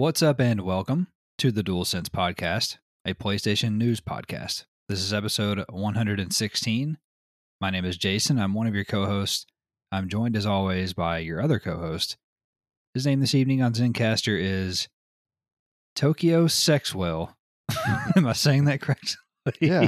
What's up, and welcome to the DualSense Podcast, a PlayStation news podcast. This is episode 116. My name is Jason. I'm one of your co-hosts. I'm joined, as always, by your other co-host. His name this evening on Zencaster is Tokyo Sexwell. Am I saying that correctly? Yeah.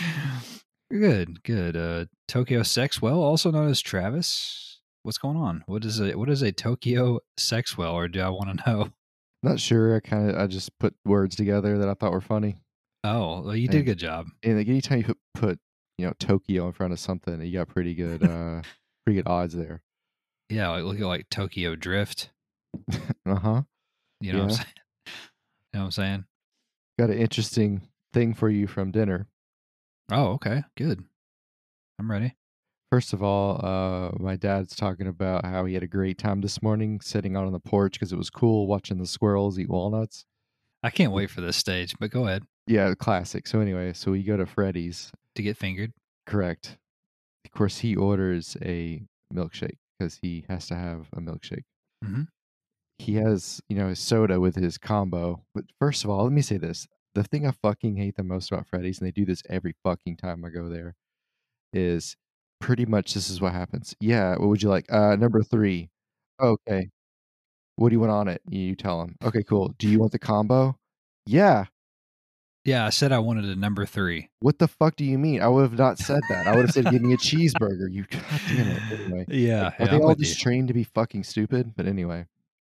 Good. Tokyo Sexwell, also known as Travis. What's going on? What is a Tokyo Sexwell, or do I want to know? Not sure. I just put words together that I thought were funny. Oh, well, you did a good job. And like anytime you put Tokyo in front of something, you got pretty good odds there. Yeah, look at like Tokyo Drift. Uh-huh. You know what I'm saying? You know what I'm saying? Got an interesting thing for you from dinner. Oh, okay. Good. I'm ready. First of all, my dad's talking about how he had a great time this morning sitting out on the porch because it was cool watching the squirrels eat walnuts. I can't wait for this stage, but go ahead. Yeah, classic. So anyway, we go to Freddy's. To get fingered? Correct. Of course, he orders a milkshake because he has to have a milkshake. Mm-hmm. He has, his soda with his combo. But first of all, let me say this. The thing I fucking hate the most about Freddy's, and they do this every fucking time I go there, is pretty much this is what happens. Yeah, what would you like? Number 3. Okay. What do you want on it? You tell him. Okay, cool. Do you want the combo? Yeah. Yeah, I said I wanted a number 3. What the fuck do you mean? I would have not said that. I would have said, give me a cheeseburger. You goddamn it. Anyway. Yeah. Are they all just trained to be fucking stupid? But anyway.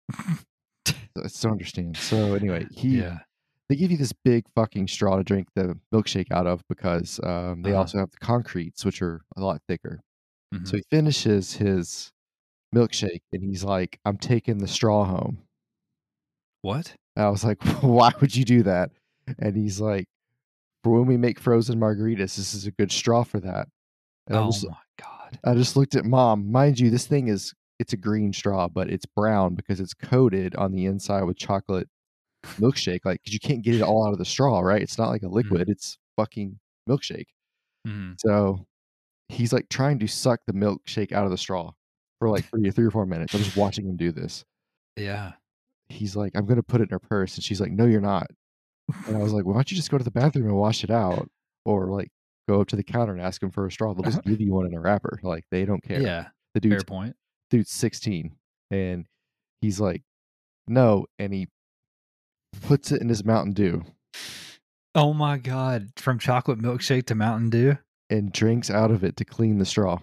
I still understand. So anyway, they give you this big fucking straw to drink the milkshake out of because they also have the concretes, which are a lot thicker. Mm-hmm. So he finishes his milkshake and he's like, I'm taking the straw home. What? And I was like, why would you do that? And he's like, for when we make frozen margaritas, this is a good straw for that. And my God. I just looked at Mom. Mind you, this thing it's a green straw, but it's brown because it's coated on the inside with chocolate milkshake. Like, because you can't get it all out of the straw, right? It's not like a liquid. It's fucking milkshake. So he's like trying to suck the milkshake out of the straw for like 3 or 4 minutes. I'm just watching him do this. Yeah. He's like, I'm going to put it in her purse. And she's like, no, you're not. And I was like, why don't you just go to the bathroom and wash it out? Or like go up to the counter and ask him for a straw. They'll just give you one in a wrapper. Like, they don't care. Yeah. The fair point. Dude's 16. And he's like, no. And he puts it in his Mountain Dew. Oh my God. From chocolate milkshake to Mountain Dew? And drinks out of it to clean the straw.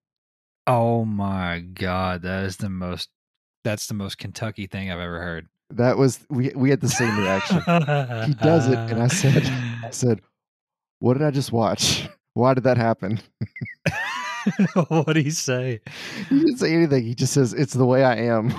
Oh my God. That's the most Kentucky thing I've ever heard. That was we had the same reaction. He does it, and I said, what did I just watch? Why did that happen? What did he say? He didn't say anything. He just says, it's the way I am.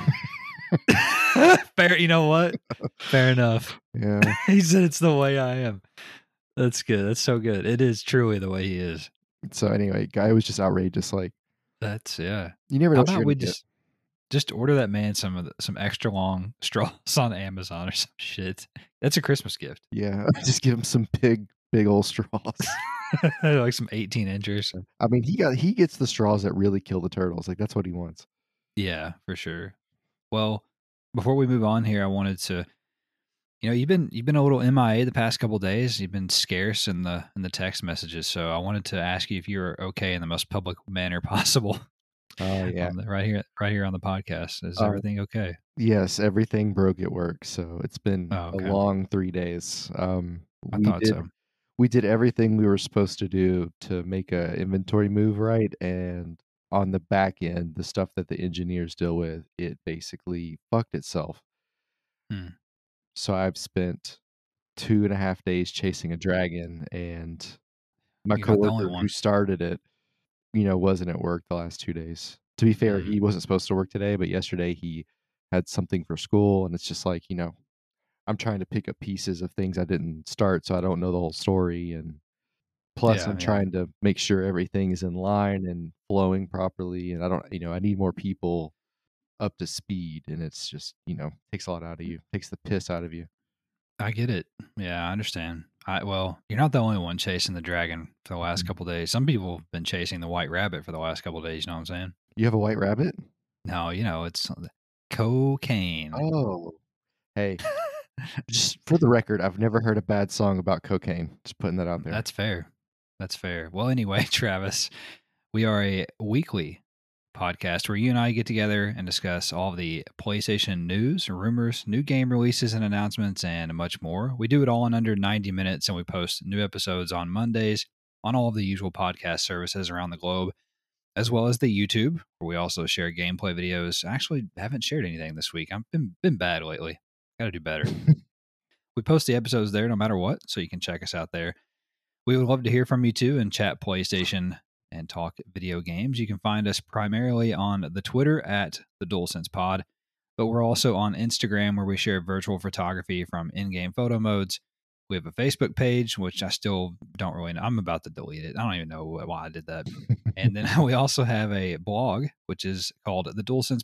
Fair. You know what? Fair enough. Yeah. He said it's the way I am. That's good. That's so good. It is truly the way he is. So anyway, guy was just outrageous. Like, that's, yeah. You never know. How about we just order that man some extra long straws on Amazon or some shit. That's a Christmas gift. Yeah. Just give him some big old straws. Like some 18 inches. I mean, he gets the straws that really kill the turtles. Like, that's what he wants. Yeah, for sure. Well, before we move on here, I wanted to, you've been a little MIA the past couple of days. You've been scarce in the text messages, so I wanted to ask you if you were okay in the most public manner possible. Oh yeah, right here on the podcast. Is everything okay? Yes, everything broke at work, so it's been a long 3 days. We did everything we were supposed to do to make a inventory move right, and on the back end, the stuff that the engineers deal with, it basically fucked itself. So I've spent 2.5 days chasing a dragon, and my coworker who started it, wasn't at work the last 2 days. To be fair, he wasn't supposed to work today, but yesterday he had something for school, and it's just like, I'm trying to pick up pieces of things I didn't start, so I don't know the whole story, and plus I'm trying to make sure everything is in line and flowing properly, and I need more people up to speed, and it's just, takes a lot out of you, takes the piss out of you. I get it. Yeah, I understand. Well, you're not the only one chasing the dragon for the last couple of days. Some people have been chasing the white rabbit for the last couple of days. You know what I'm saying? You have a white rabbit? No, it's cocaine. Oh, hey, Just for the record, I've never heard a bad song about cocaine. Just putting that out there. That's fair. That's fair. Well, anyway, Travis, we are a weekly podcast where you and I get together and discuss all of the PlayStation news, rumors, new game releases and announcements, and much more. We do it all in under 90 minutes, and we post new episodes on Mondays on all of the usual podcast services around the globe, as well as the YouTube, where we also share gameplay videos. I actually haven't shared anything this week. I've been bad lately. Got to do better. We post the episodes there no matter what, so you can check us out there. We would love to hear from you too and chat PlayStation and talk video games. You can find us primarily on the Twitter at the DualSense Pod, but we're also on Instagram where we share virtual photography from in-game photo modes. We have a Facebook page, which I still don't really know. I'm about to delete it. I don't even know why I did that. And then we also have a blog, which is called the DualSense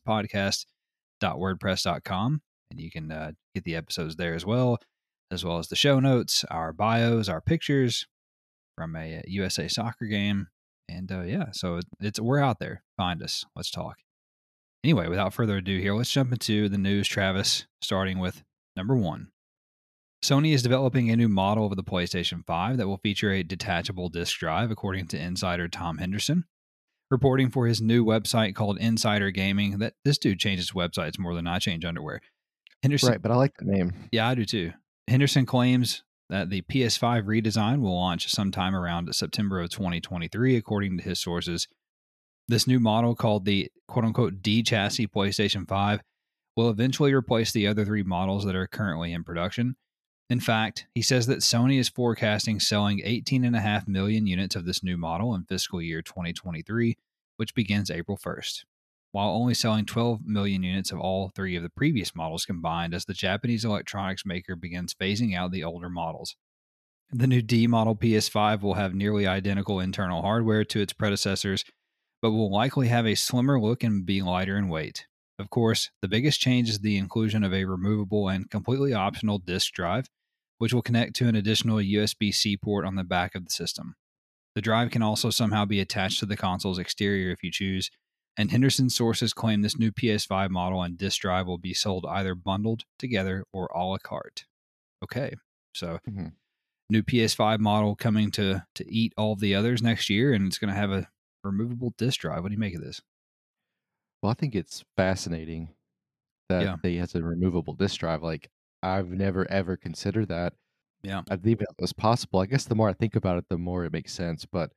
Podcast.wordpress.com. And you can get the episodes there as well as the show notes, our bios, our pictures from a USA soccer game. And so we're out there. Find us. Let's talk. Anyway, without further ado here, let's jump into the news, Travis, starting with number 1. Sony is developing a new model of the PlayStation 5 that will feature a detachable disk drive, according to insider Tom Henderson. Reporting for his new website called Insider Gaming, that this dude changes websites more than I change underwear. Henderson, right, but I like the name. Yeah, I do too. Henderson claims that the PS5 redesign will launch sometime around September of 2023, according to his sources. This new model, called the quote-unquote D-chassis PlayStation 5, will eventually replace the other 3 models that are currently in production. In fact, he says that Sony is forecasting selling 18.5 million units of this new model in fiscal year 2023, which begins April 1st, while only selling 12 million units of all 3 of the previous models combined as the Japanese electronics maker begins phasing out the older models. The new D model PS5 will have nearly identical internal hardware to its predecessors, but will likely have a slimmer look and be lighter in weight. Of course, the biggest change is the inclusion of a removable and completely optional disk drive, which will connect to an additional USB-C port on the back of the system. The drive can also somehow be attached to the console's exterior if you choose, and Henderson's sources claim this new PS5 model and disk drive will be sold either bundled together or a la carte. Okay, so new PS5 model coming to eat all the others next year, and it's going to have a removable disk drive. What do you make of this? Well, I think it's fascinating that they has a removable disk drive. Like, I've never ever considered that. Yeah, I believe it was possible. I guess the more I think about it, the more it makes sense. But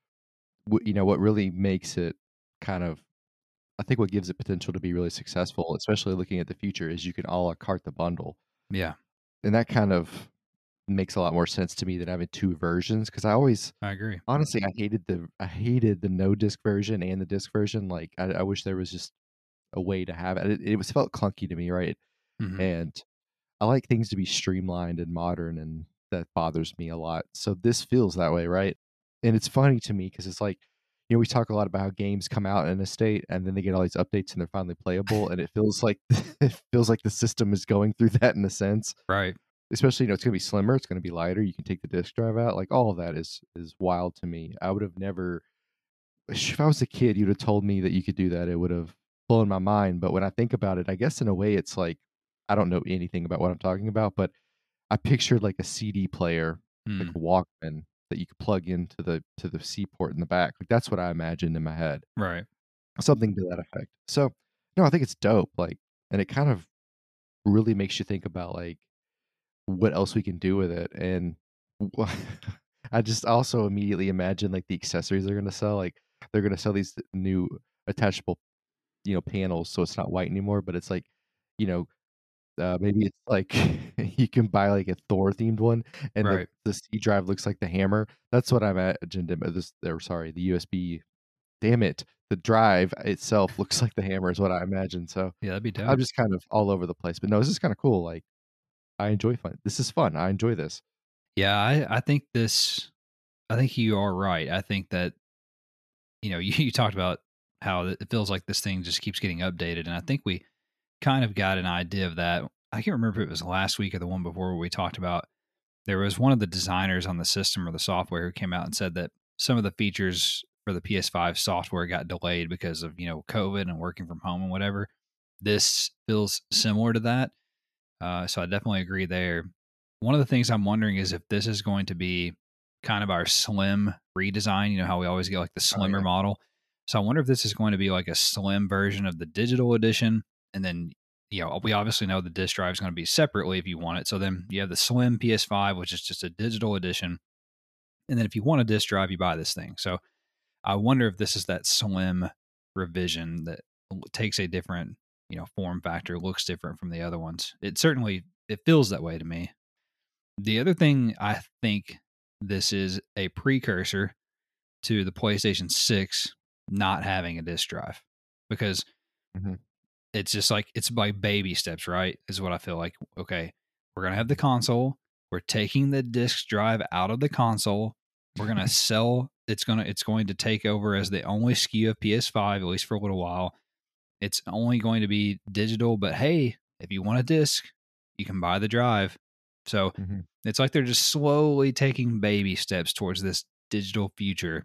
what really makes it kind of, I think what gives it potential to be really successful, especially looking at the future, is you can a la carte the bundle. Yeah, and that kind of makes a lot more sense to me than having 2 versions. Because I agree. Honestly, I hated the no disc version and the disc version. Like, I wish there was just a way to have it. It was felt clunky to me, right? And I like things to be streamlined and modern, and that bothers me a lot. So this feels that way, right? And it's funny to me because it's like, we talk a lot about how games come out in a state and then they get all these updates and they're finally playable, and it feels like the system is going through that in a sense, right? Especially, it's going to be slimmer, it's going to be lighter. You can take the disk drive out. Like, all of that is wild to me. I would have never, if I was a kid, you'd have told me that you could do that. It would have blown my mind. But when I think about it, I guess in a way, it's like, I don't know anything about what I'm talking about, but I pictured like a CD player, like a Walkman that you could plug into the C port in the back. Like, that's what I imagined in my head. Right. Something to that effect. So, no, I think it's dope. Like, and it kind of really makes you think about like what else we can do with it. And I just also immediately imagine like the accessories they're going to sell. Like, they're going to sell these new attachable, panels, so it's not white anymore, but it's like, maybe it's like you can buy like a Thor themed one, and the C drive looks like the hammer. That's what I imagined. The USB. Damn it, the drive itself looks like the hammer is what I imagine. So yeah, that'd be dope. I'm just kind of all over the place, but no, this is kind of cool. Like, I enjoy fun. This is fun. I enjoy this. Yeah, I think you are right. I think that, you talked about how it feels like this thing just keeps getting updated. And I think we kind of got an idea of that. I can't remember if it was last week or the one before where we talked about, there was one of the designers on the system or the software who came out and said that some of the features for the PS5 software got delayed because of, COVID and working from home and whatever. This feels similar to that. So I definitely agree there. One of the things I'm wondering is if this is going to be kind of our slim redesign. You know how we always get like the slimmer model. So I wonder if this is going to be like a slim version of the digital edition. And then, we obviously know the disc drive is going to be separately if you want it. So then you have the slim PS5, which is just a digital edition. And then if you want a disc drive, you buy this thing. So I wonder if this is that slim revision that takes a different, form factor, looks different from the other ones. It feels that way to me. The other thing I think this is a precursor to the PlayStation 6 not having a disc drive, because it's just like, it's like baby steps, right? Is what I feel like. Okay, we're going to have the console. We're taking the disc drive out of the console. We're going to sell, it's going to take over as the only SKU of PS5, at least for a little while. It's only going to be digital, but hey, if you want a disc, you can buy the drive. So it's like they're just slowly taking baby steps towards this digital future,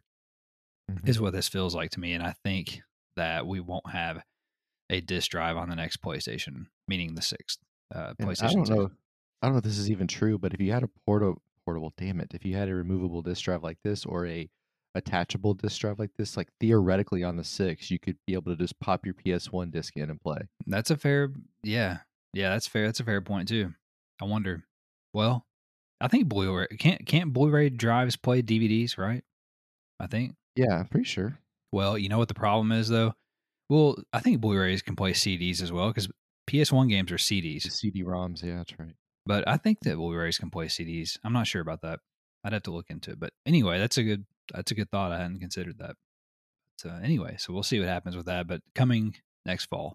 is what this feels like to me. And I think that we won't have a disc drive on the next PlayStation, meaning the sixth PlayStation. I don't know if this is even true, but if you had a portable, damn it, if you had a removable disc drive like this or a attachable disc drive like this, like theoretically on the 6, you could be able to just pop your PS1 disc in and play. That's a fair, yeah, that's fair. That's a fair point too. I wonder. Well, I think Blu-ray can't Blu-ray drives play DVDs, right? I think. Yeah, I'm pretty sure. Well, you know what the problem is though? Well, I think Blu-rays can play CDs as well, because PS1 games are CDs. CD-ROMs, yeah, that's right. But I think that Blu-rays can play CDs. I'm not sure about that. I'd have to look into it. But anyway, that's a good thought. I hadn't considered that. So anyway, so we'll see what happens with that. But coming next fall.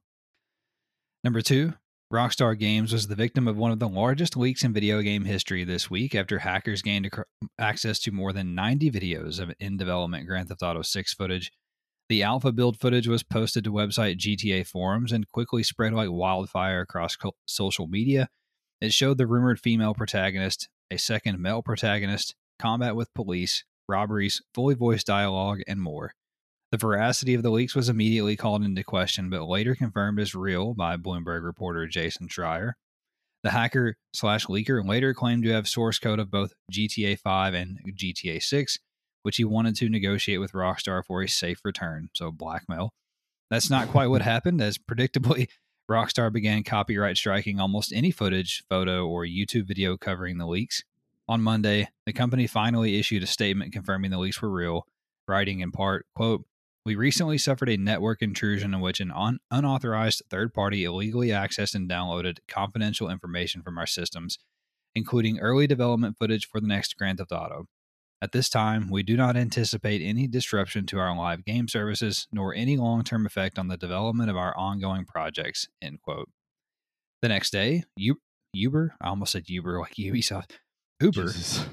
Number 2, Rockstar Games was the victim of one of the largest leaks in video game history this week after hackers gained access to more than 90 videos of in-development Grand Theft Auto 6 footage. The alpha build footage was posted to website GTA forums and quickly spread like wildfire across social media. It showed the rumored female protagonist, a second male protagonist, combat with police, robberies, fully voiced dialogue, and more. The veracity of the leaks was immediately called into question, but later confirmed as real by Bloomberg reporter Jason Schreier. The hacker/leaker later claimed to have source code of both GTA 5 and GTA 6, which he wanted to negotiate with Rockstar for a safe return, so blackmail. That's not quite what happened, as predictably, Rockstar began copyright striking almost any footage, photo, or YouTube video covering the leaks. On Monday, the company finally issued a statement confirming the leaks were real, writing in part, quote, "We recently suffered a network intrusion in which an unauthorized third party illegally accessed and downloaded confidential information from our systems, including early development footage for the next Grand Theft Auto. At this time, we do not anticipate any disruption to our live game services, nor any long-term effect on the development of our ongoing projects," end quote. The next day, Uber, I almost said Uber like Ubisoft, Uber.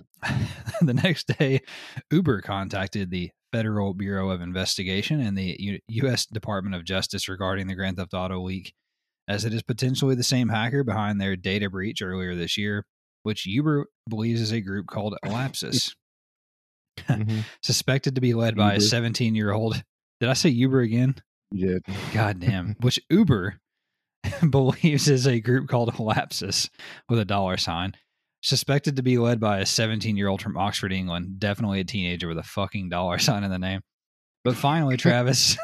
The next day, Uber contacted the Federal Bureau of Investigation and the U.S. Department of Justice regarding the Grand Theft Auto leak, as it is potentially the same hacker behind their data breach earlier this year, which Uber believes is a group called Elapsus. Suspected to be led by a 17-year-old. Did I say Uber again? You did. God damn. Which Uber believes is a group called Elapsus with a $sign. Suspected to be led by a 17-year-old from Oxford, England. Definitely a teenager with a fucking $sign in the name. But finally, Travis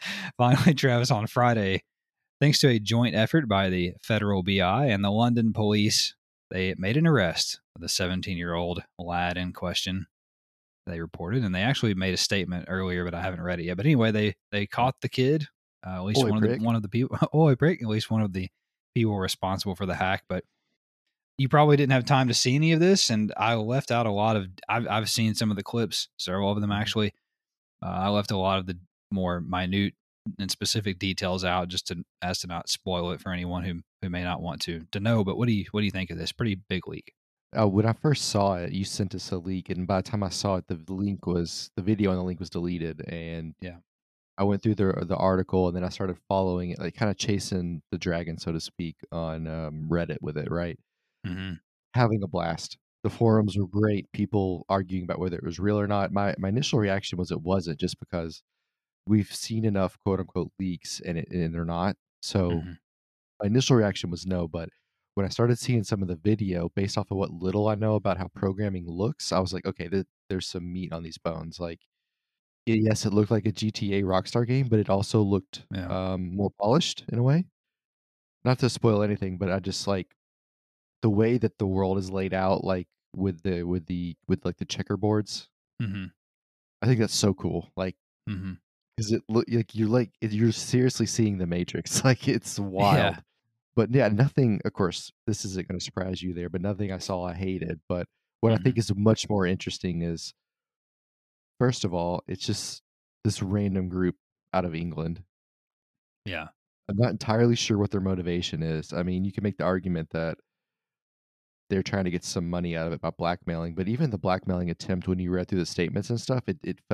on Friday, thanks to a joint effort by the Federal BI and the London police, they made an arrest of the 17-year-old lad in question. They reported, and they actually made a statement earlier, but I haven't read it yet. But anyway, they caught the kid, at least one of the people. At least one of the people responsible for the hack. But you probably didn't have time to see any of this, and I left out a lot of. I've seen some of the clips, several of them actually. I left a lot of the more minute and specific details out, just to not spoil it for anyone who may not want to know. But what do you think of this? Pretty big leak. When I first saw it, you sent us a link, and by the time I saw it, the video on the link was deleted, and yeah, I went through the article, and then I started following it, like kind of chasing the dragon, so to speak, on Reddit with it, right? Having a blast. The forums were great. People arguing about whether it was real or not. My initial reaction was it wasn't, just because we've seen enough quote unquote leaks, and they're not. So my initial reaction was no, but when I started seeing some of the video based off of what little I know about how programming looks, I was like, okay, there's some meat on these bones. Like, yes, it looked like a GTA Rockstar game, but it also looked more polished in a way. Not to spoil anything, but I just like the way that the world is laid out, like with like the checkerboards. Mm-hmm. I think that's so cool. Like, mm-hmm. because it look like you're seriously seeing the Matrix. Like, it's wild. Yeah. But yeah, nothing. Of course, this isn't going to surprise you there. But nothing I saw I hated. But what I Mm-hmm. think is much more interesting is, first of all, it's just this random group out of England. Yeah. I'm not entirely sure what their motivation is. I mean, you can make the argument that they're trying to get some money out of it by blackmailing, but even the blackmailing attempt, when you read through the statements and stuff,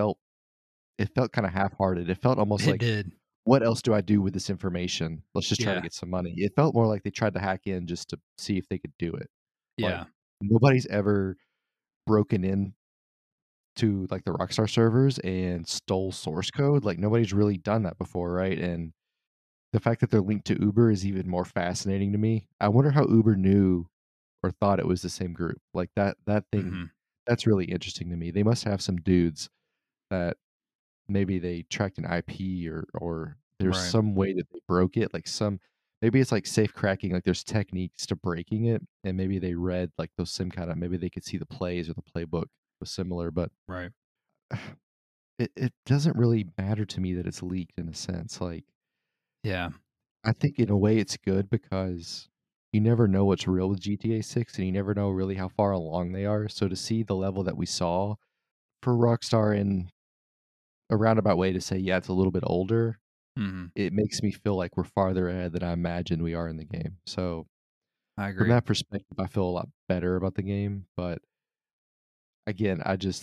it felt kind of half-hearted. It felt almost It like, did. what else do I do with this information? Let's just try to Yeah. get some money. It felt more like they tried to hack in just to see if they could do it. Like, Yeah. nobody's ever broken in to like the Rockstar servers and stole source code. Like, nobody's really done that before, right? And the fact that they're linked to Uber is even more fascinating to me. I wonder how Uber knew or thought it was the same group. Like, that thing, Mm-hmm. that's really interesting to me. They must have some dudes that maybe they tracked an IP, or there's Right. some way that they broke it. Like, maybe it's like safe cracking, like there's techniques to breaking it, and maybe they read like those sim kind of, maybe they could see the plays or the playbook was similar, but Right. it doesn't really matter to me that it's leaked in a sense. Like, Yeah. I think in a way it's good because you never know what's real with GTA 6, and you never know really how far along they are. So to see the level that we saw for Rockstar in a roundabout way to say, yeah, it's a little bit older, Mm-hmm. it makes me feel like we're farther ahead than I imagined we are in the game. So I from agree. that perspective, I feel a lot better about the game. But again,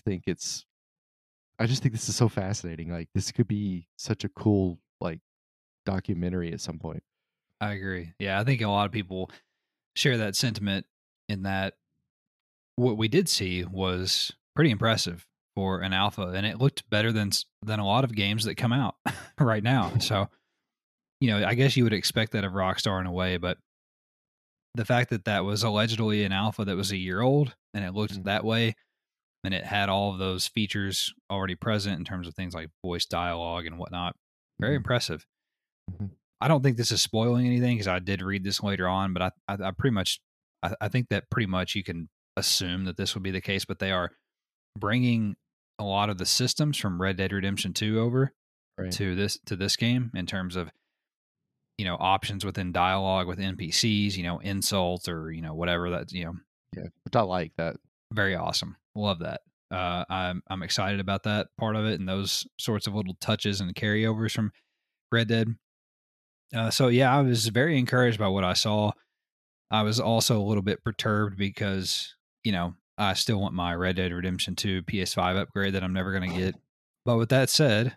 I just think this is so fascinating. Like, this could be such a cool like documentary at some point. I agree. Yeah, I think a lot of people share that sentiment in that what we did see was pretty impressive for an alpha, and it looked better than a lot of games that come out right now. So, I guess you would expect that of Rockstar in a way, but the fact that that was allegedly an alpha that was a year old and it looked Mm, that way, and it had all of those features already present in terms of things like voice dialogue and whatnot, very mhm, impressive. mhm. I don't think this is spoiling anything because I did read this later on, but I pretty much, I think that pretty much you can assume that this would be the case. But they are bringing a lot of the systems from Red Dead Redemption 2 over Right. to this game in terms of options within dialogue with NPCs, insults or whatever. That's Yeah. But I like that. very awesome. Love that. I'm excited about that part of it and those sorts of little touches and carryovers from Red Dead. So yeah, I was very encouraged by what I saw. I was also a little bit perturbed because I still want my Red Dead Redemption 2 PS5 upgrade that I'm never going to get. But with that said,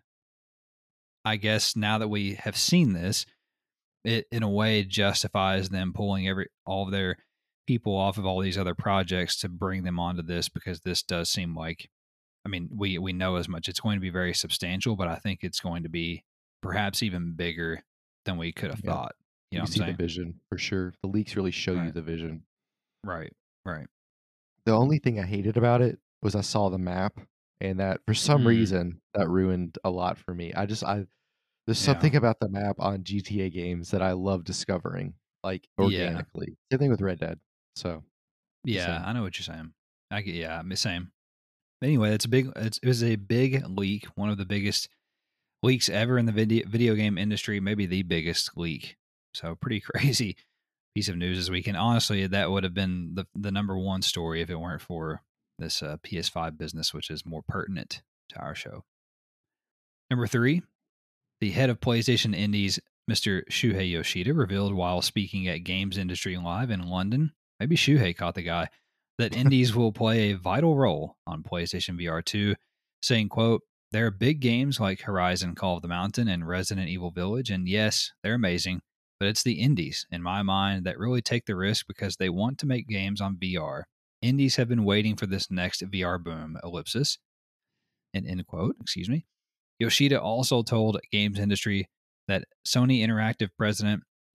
I guess now that we have seen this, it in a way justifies them pulling all of their people off of all these other projects to bring them onto this, because this does seem like, I mean, we know as much. It's going to be very substantial, but I think it's going to be perhaps even bigger than we could have Yeah. thought. You You know can what I'm see the saying? vision for sure. The leaks really show you Right. the vision. Right. Right. The only thing I hated about it was I saw the map, and that for some Mm, reason that ruined a lot for me. I There's yeah. something about the map on GTA games that I love discovering, like, Yeah. organically. Same thing with Red Dead. So, just Yeah. saying. I know what you're saying. I get, yeah, I'm the same. Anyway, it was a big leak, one of the biggest leaks ever in the video game industry, maybe the biggest leak. So pretty crazy piece of news this weekend. Honestly, that would have been the number one story if it weren't for this PS5 business, which is more pertinent to our show. Number three, the head of PlayStation Indies, Mr. Shuhei Yoshida, revealed while speaking at Games Industry Live in London, maybe Shuhei caught the guy, that indies will play a vital role on PlayStation VR 2, saying, quote, "There are big games like Horizon Call of the Mountain and Resident Evil Village, and yes, they're amazing, but it's the indies, in my mind, that really take the risk because they want to make games on VR. Indies have been waiting for this next VR boom, ellipsis," and end quote, excuse me. Yoshida also told Games Industry that Sony Interactive president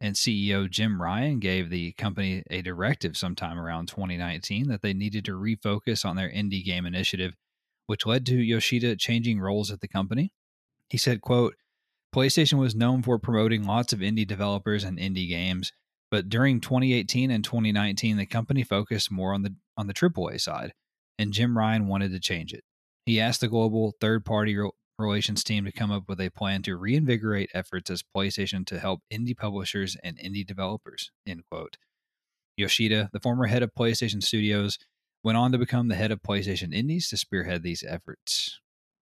And CEO Jim Ryan gave the company a directive sometime around 2019 that they needed to refocus on their indie game initiative, which led to Yoshida changing roles at the company. He said, quote, PlayStation was known for promoting lots of indie developers and indie games, but during 2018 and 2019, the company focused more on the AAA side, and Jim Ryan wanted to change it. He asked the global third-party relations team to come up with a plan to reinvigorate efforts as PlayStation to help indie publishers and indie developers, end quote. Yoshida, the former head of PlayStation Studios, went on to become the head of PlayStation Indies to spearhead these efforts.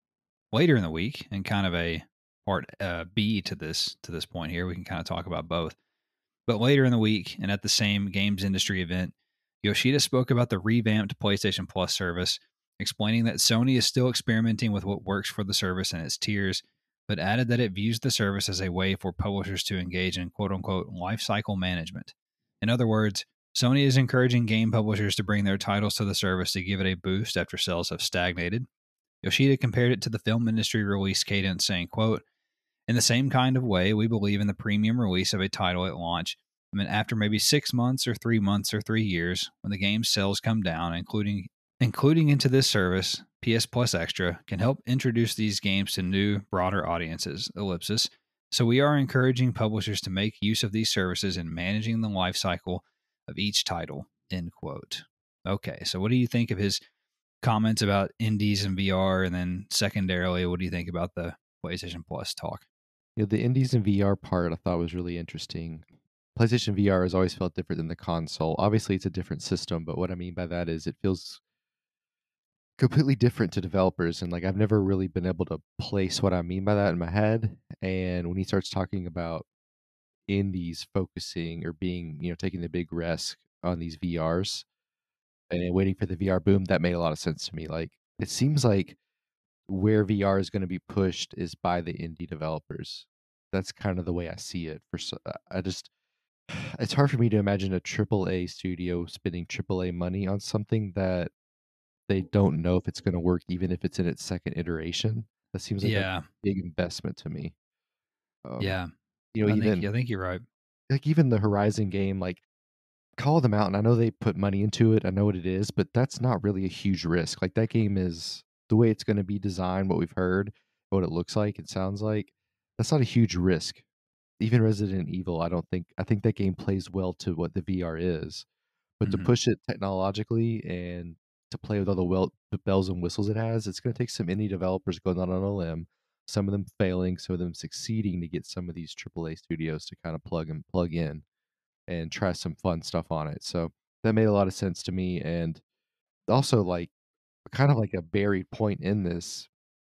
Later in the week, and kind of a part B to this point here, we can kind of talk about both. But later in the week, and at the same games industry event, Yoshida spoke about the revamped PlayStation Plus service, explaining that Sony is still experimenting with what works for the service and its tiers, but added that it views the service as a way for publishers to engage in quote-unquote lifecycle management. In other words, Sony is encouraging game publishers to bring their titles to the service to give it a boost after sales have stagnated. Yoshida compared it to the film industry release cadence, saying, quote, in the same kind of way, we believe in the premium release of a title at launch. I mean, after maybe 6 months or 3 months or 3 years, when the game's sales come down, including into this service, PS Plus Extra can help introduce these games to new, broader audiences, ellipsis. So we are encouraging publishers to make use of these services in managing the life cycle of each title, end quote. Okay, so what do you think of his comments about indies and VR? And then secondarily, what do you think about the PlayStation Plus talk? Yeah, the indies and VR part I thought was really interesting. PlayStation VR has always felt different than the console. Obviously, it's a different system, but what I mean by that is it feels completely different to developers. And like, I've never really been able to place what I mean by that in my head. And when he starts talking about indies focusing or being, taking the big risk on these VRs and waiting for the VR boom, that made a lot of sense to me. Like, it seems like where VR is going to be pushed is by the indie developers. That's kind of the way I see it. It's hard for me to imagine a AAA studio spending AAA money on something that they don't know if it's going to work, even if it's in its second iteration. That seems like a big investment to me. Yeah, I think you're right. Like even the Horizon game, like call them out, and I know they put money into it. I know what it is, but that's not really a huge risk. Like that game is the way it's going to be designed, what we've heard, what it looks like, it sounds like. That's not a huge risk. Even Resident Evil, I think that game plays well to what the VR is. But to push it technologically and to play with all the bells and whistles it has, it's going to take some indie developers going out on a limb, some of them failing, some of them succeeding to get some of these AAA studios to kind of plug in and try some fun stuff on it. So that made a lot of sense to me. And also, like, kind of like a buried point in this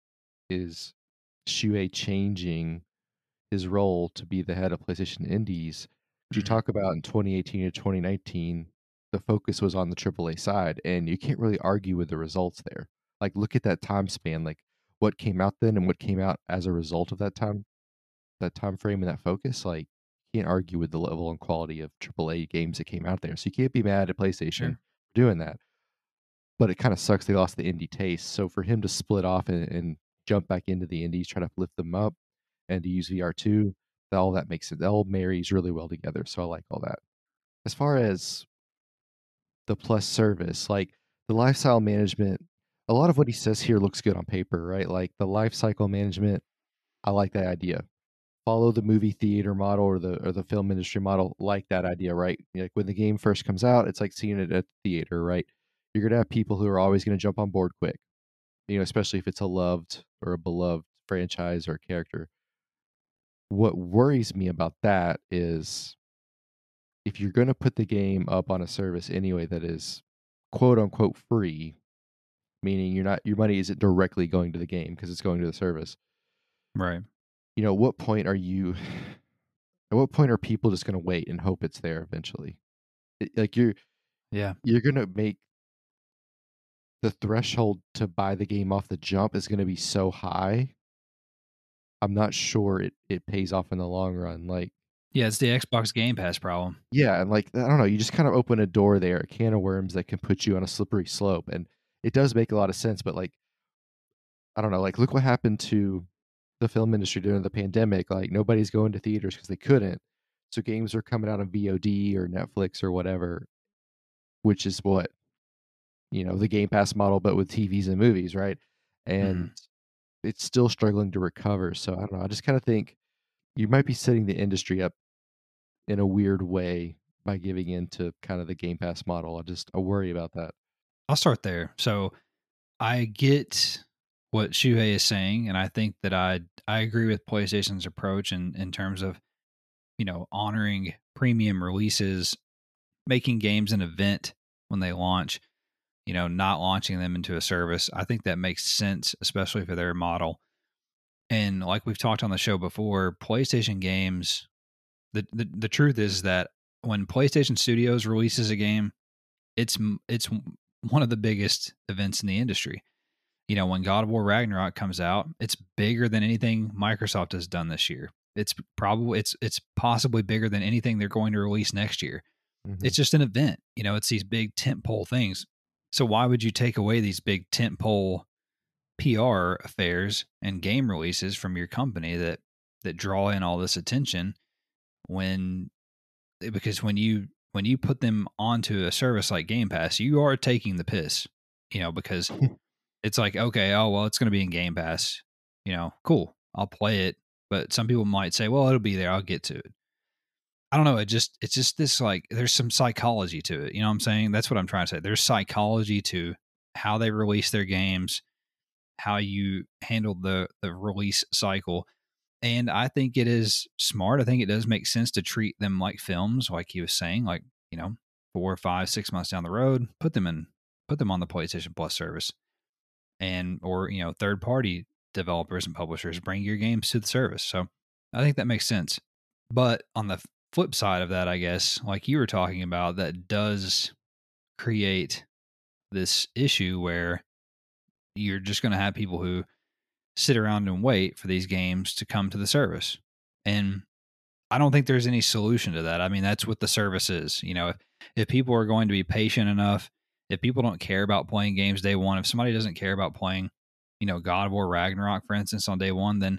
is Shuei changing his role to be the head of PlayStation Indies. You talk about in 2018 to 2019, the focus was on the AAA side, and you can't really argue with the results there. Like, look at that time span, like what came out then and what came out as a result of that time frame and that focus. Like, you can't argue with the level and quality of AAA games that came out there. So you can't be mad at PlayStation for doing that. But it kind of sucks they lost the indie taste. So for him to split off and jump back into the indies, try to lift them up, and to use VR2, all that makes it all marries really well together. So I like all that. As far as the Plus service, like the lifestyle management, a lot of what he says here looks good on paper, right? Like the life cycle management, I like that idea. Follow the movie theater model or the film industry model, like that idea, right? Like when the game first comes out, it's like seeing it at the theater, right? You're gonna have people who are always gonna jump on board quick, especially if it's a loved or a beloved franchise or character. What worries me about that is if you're going to put the game up on a service anyway that is quote unquote free, meaning your money isn't directly going to the game because it's going to the service. Right. At what point are people just going to wait and hope it's there eventually? You're going to make the threshold to buy the game off the jump is going to be so high. I'm not sure it pays off in the long run. Like, yeah, it's the Xbox Game Pass problem. Yeah, and like I don't know, you just kind of open a door there, a can of worms that can put you on a slippery slope, and it does make a lot of sense. But like, I don't know, like look what happened to the film industry during the pandemic. Like nobody's going to theaters because they couldn't, So games are coming out on VOD or Netflix or whatever, which is what, the Game Pass model, but with TVs and movies, right? And it's still struggling to recover. So I don't know. I just kind of think you might be setting the industry up in a weird way by giving into kind of the Game Pass model. I worry about that. I'll start there. So I get what Shuhei is saying, and I think that I agree with PlayStation's approach in terms of, honoring premium releases, making games an event when they launch, not launching them into a service. I think that makes sense, especially for their model. And like we've talked on the show before, PlayStation games, the truth is that when PlayStation Studios releases a game, it's one of the biggest events in the industry. When God of War Ragnarok comes out, it's bigger than anything Microsoft has done this year. It's possibly bigger than anything they're going to release next year. Mm-hmm. It's just an event. It's these big tentpole things. So why would you take away these big tentpole PR affairs and game releases from your company that draw in all this attention because when you put them onto a service like Game Pass, you are taking the piss, because it's like, okay, oh, well, it's going to be in Game Pass, cool, I'll play it. But some people might say, well, it'll be there, I'll get to it. I don't know. It's just this, like, there's some psychology to it. You know what I'm saying? That's what I'm trying to say. There's psychology to how they release their games, how you handle the release cycle. And I think it is smart. I think it does make sense to treat them like films, like he was saying, like, 4, 5, 6 months down the road, put them on the PlayStation Plus service, or third party developers and publishers bring your games to the service. So I think that makes sense. But on the flip side of that, I guess, like you were talking about, that does create this issue where you're just going to have people who sit around and wait for these games to come to the service. And I don't think there's any solution to that. I mean, that's what the service is. If people are going to be patient enough, if people don't care about playing games day one, if somebody doesn't care about playing, God of War Ragnarok, for instance, on day one, then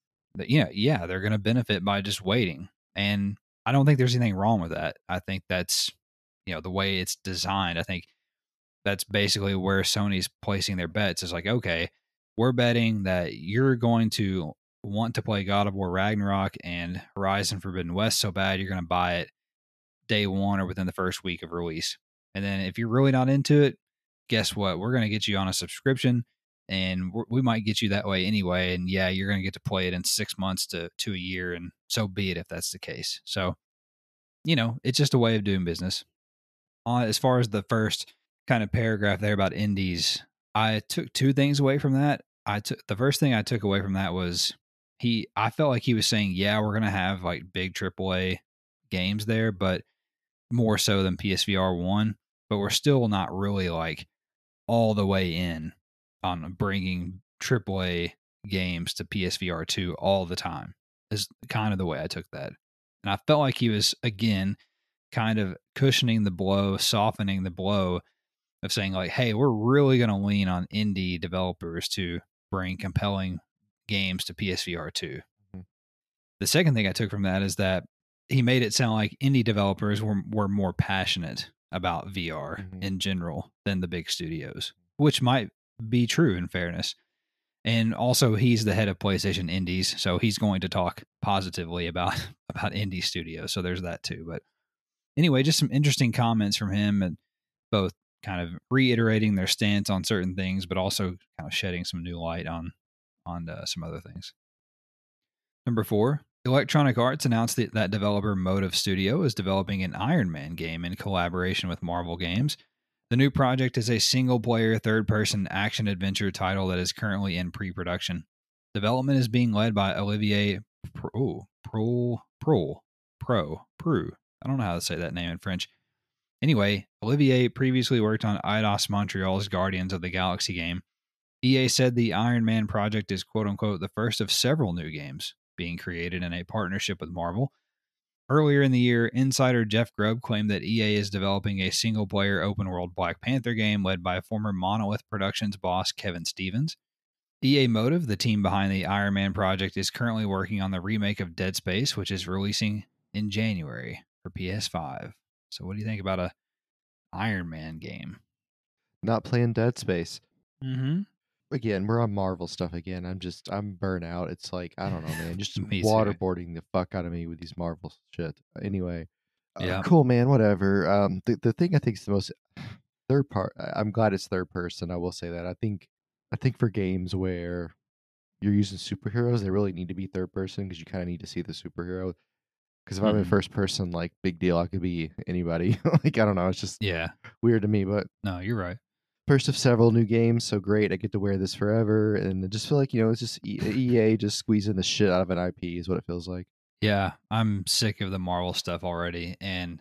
yeah, they're going to benefit by just waiting. And I don't think there's anything wrong with that. I think that's, the way it's designed. I think that's basically where Sony's placing their bets. Is like, okay, we're betting that you're going to want to play God of War Ragnarok and Horizon Forbidden West so bad you're going to buy it day one or within the first week of release. And then if you're really not into it, guess what? We're going to get you on a subscription, and we might get you that way anyway. And yeah, you're going to get to play it in 6 months to a year, and so be it if that's the case. So, it's just a way of doing business. As far as the first kind of paragraph there about indies, I took two things away from that. The first thing I took away from that was I felt like he was saying, yeah, we're going to have like big AAA games there, but more so than PSVR 1, but we're still not really like all the way in on bringing AAA games to PSVR 2 all the time, is kind of the way I took that. And I felt like he was, again, kind of cushioning the blow, softening the blow of saying like, hey, we're really going to lean on indie developers to bring compelling games to PSVR 2. Mm-hmm. The second thing I took from that is that he made it sound like indie developers were more passionate about VR in general than the big studios, which might be true in fairness. And also, he's the head of PlayStation Indies, so he's going to talk positively about indie studios. So there's that too. But anyway, just some interesting comments from him, and both kind of reiterating their stance on certain things, but also kind of shedding some new light on some other things. Number 4, Electronic Arts announced that developer Motive Studio is developing an Iron Man game in collaboration with Marvel Games. The new project is a single-player, third-person action-adventure title that is currently in pre-production. Development is being led by Olivier Prou. I don't know how to say that name in French. Anyway, Olivier previously worked on Eidos Montreal's Guardians of the Galaxy game. EA said the Iron Man project is quote-unquote the first of several new games being created in a partnership with Marvel. Earlier in the year, insider Jeff Grubb claimed that EA is developing a single-player open-world Black Panther game led by former Monolith Productions boss Kevin Stevens. EA Motive, the team behind the Iron Man project, is currently working on the remake of Dead Space, which is releasing in January for PS5. So what do you think about a Iron Man game? Not playing Dead Space. Mm-hmm. Again, we're on Marvel stuff again. I'm burnt out. It's like, I don't know, man. Just Me too. waterboarding the fuck out of me with these Marvel shit. Anyway, Yeah. cool, man. Whatever. The thing I think is the most third part. I'm glad it's third person. I will say that. I think for games where you're using superheroes, they really need to be third person because you kind of need to see the superhero. Because if I'm in first person, like, big deal, I could be anybody. Like, I don't know. It's just weird to me, but no, you're right. First of several new games, so great. I get to wear this forever, and I just feel like, it's just EA just squeezing the shit out of an IP is what it feels like. Yeah, I'm sick of the Marvel stuff already, and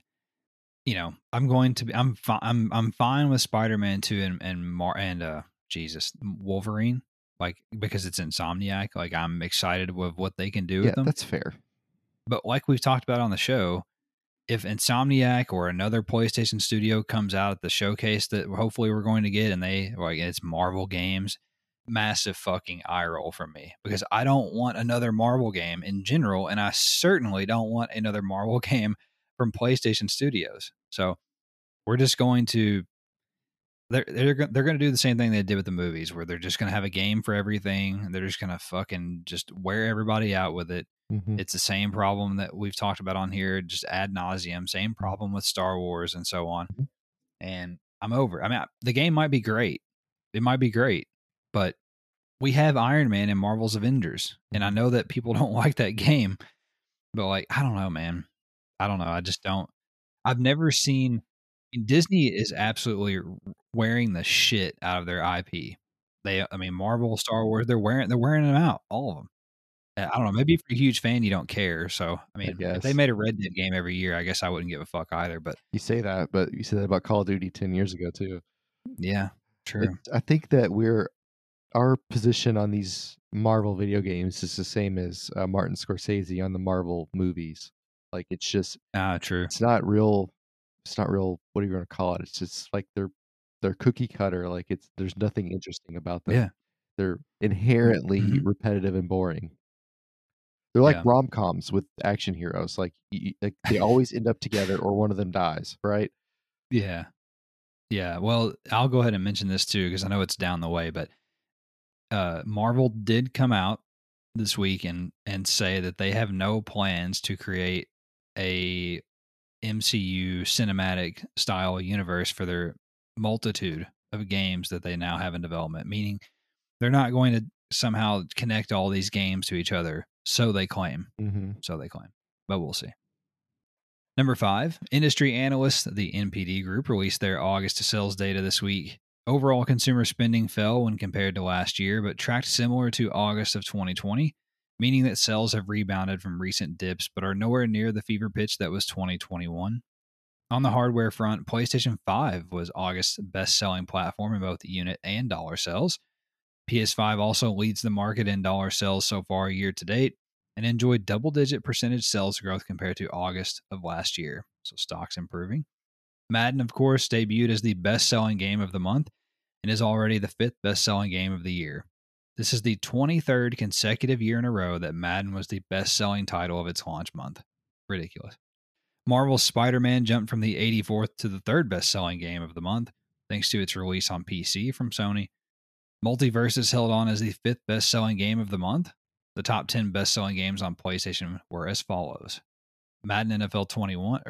I'm going to be I'm fine with Spider-Man 2 and Jesus, Wolverine, like, because it's Insomniac. Like, I'm excited with what they can do with them. That's fair. But like we've talked about on the show, if Insomniac or another PlayStation studio comes out at the showcase that hopefully we're going to get, and it's Marvel games, massive fucking eye roll from me, because I don't want another Marvel game in general, and I certainly don't want another Marvel game from PlayStation Studios. So we're just going to they're going to do the same thing they did with the movies, where they're just going to have a game for everything. They're just going to fucking just wear everybody out with it. Mm-hmm. It's the same problem that we've talked about on here, just ad nauseum. Same problem with Star Wars and so on. Mm-hmm. And I'm over. I mean, the game might be great. It might be great, but we have Iron Man and Marvel's Avengers, and I know that people don't like that game, but, like, I don't know, man. I don't know. I just don't. I've never seen. Disney is absolutely wearing the shit out of their IP. Marvel, Star Wars, they're wearing them out, all of them. I don't know. Maybe if you're a huge fan, you don't care. So, if they made a Red Dead game every year, I guess I wouldn't give a fuck either. But you say that about Call of Duty 10 years ago too. Yeah, true. I think that our position on these Marvel video games is the same as Martin Scorsese on the Marvel movies. Like, it's just true. It's not real. What are you going to call it? It's just like they're cookie cutter. Like, there's nothing interesting about them. Yeah. They're inherently repetitive and boring. They're like rom-coms with action heroes. Like, they always end up together or one of them dies, right? Yeah. Yeah. Well, I'll go ahead and mention this too, because I know it's down the way, but Marvel did come out this week and say that they have no plans to create a MCU cinematic style universe for their multitude of games that they now have in development, meaning they're not going to somehow connect all these games to each other. So they claim. Mm-hmm. So they claim. But we'll see. Number 5, industry analysts, the NPD Group, released their August sales data this week. Overall consumer spending fell when compared to last year, but tracked similar to August of 2020, meaning that sales have rebounded from recent dips but are nowhere near the fever pitch that was 2021. On the hardware front, PlayStation 5 was August's best-selling platform in both unit and dollar sales. PS5 also leads the market in dollar sales so far year to date and enjoyed double-digit percentage sales growth compared to August of last year. So stock's improving. Madden, of course, debuted as the best-selling game of the month and is already the 5th best-selling game of the year. This is the 23rd consecutive year in a row that Madden was the best-selling title of its launch month. Ridiculous. Marvel's Spider-Man jumped from the 84th to the 3rd best-selling game of the month, thanks to its release on PC from Sony. Multiversus held on as the 5th best-selling game of the month. The top 10 best-selling games on PlayStation were as follows. Madden NFL 21,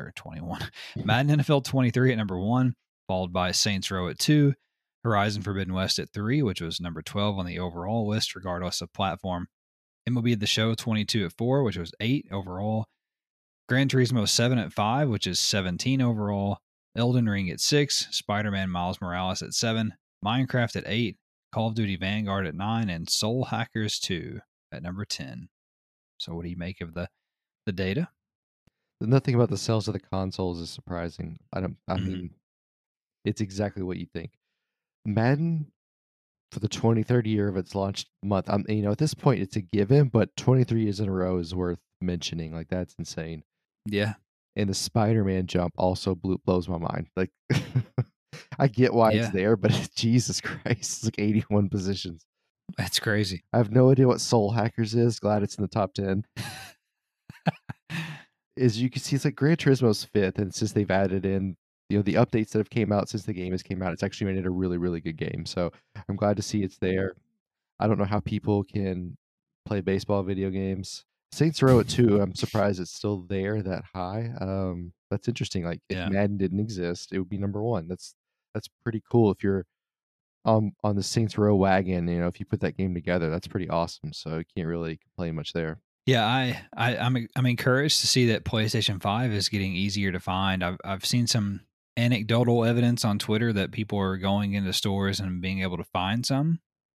Madden NFL 23 at number 1, followed by Saints Row at 2, Horizon Forbidden West at 3, which was number 12 on the overall list regardless of platform. MLB The Show 22 at 4, which was 8 overall. Gran Turismo 7 at 5, which is 17 overall. Elden Ring at 6, Spider-Man Miles Morales at 7, Minecraft at 8, Call of Duty Vanguard at 9, and Soul Hackers 2 at number 10. So what do you make of the data? Nothing about the sales of the consoles is surprising. I mean, it's exactly what you think. Madden, for the 23rd year of its launch month, at this point it's a given, but 23 years in a row is worth mentioning. Like, that's insane. Yeah. And the Spider-Man jump also blows my mind. Like, I get why it's there, but Jesus Christ, it's like 81 positions. That's crazy. I have no idea what Soul Hackers is. Glad it's in the top 10. is you can see it's like Gran Turismo's 5th, and since they've added in the updates that have came out since the game has came out, it's actually made it a really, really good game. So I'm glad to see it's there. I don't know how people can play baseball video games. Saints Row at 2, I'm surprised it's still there that high. That's interesting. Like if Madden didn't exist, it would be number 1. That's pretty cool. If you're on the Saints Row wagon, if you put that game together, that's pretty awesome. So you can't really complain much there. Yeah, I'm encouraged to see that PlayStation 5 is getting easier to find. I've seen some anecdotal evidence on Twitter that people are going into stores and being able to find some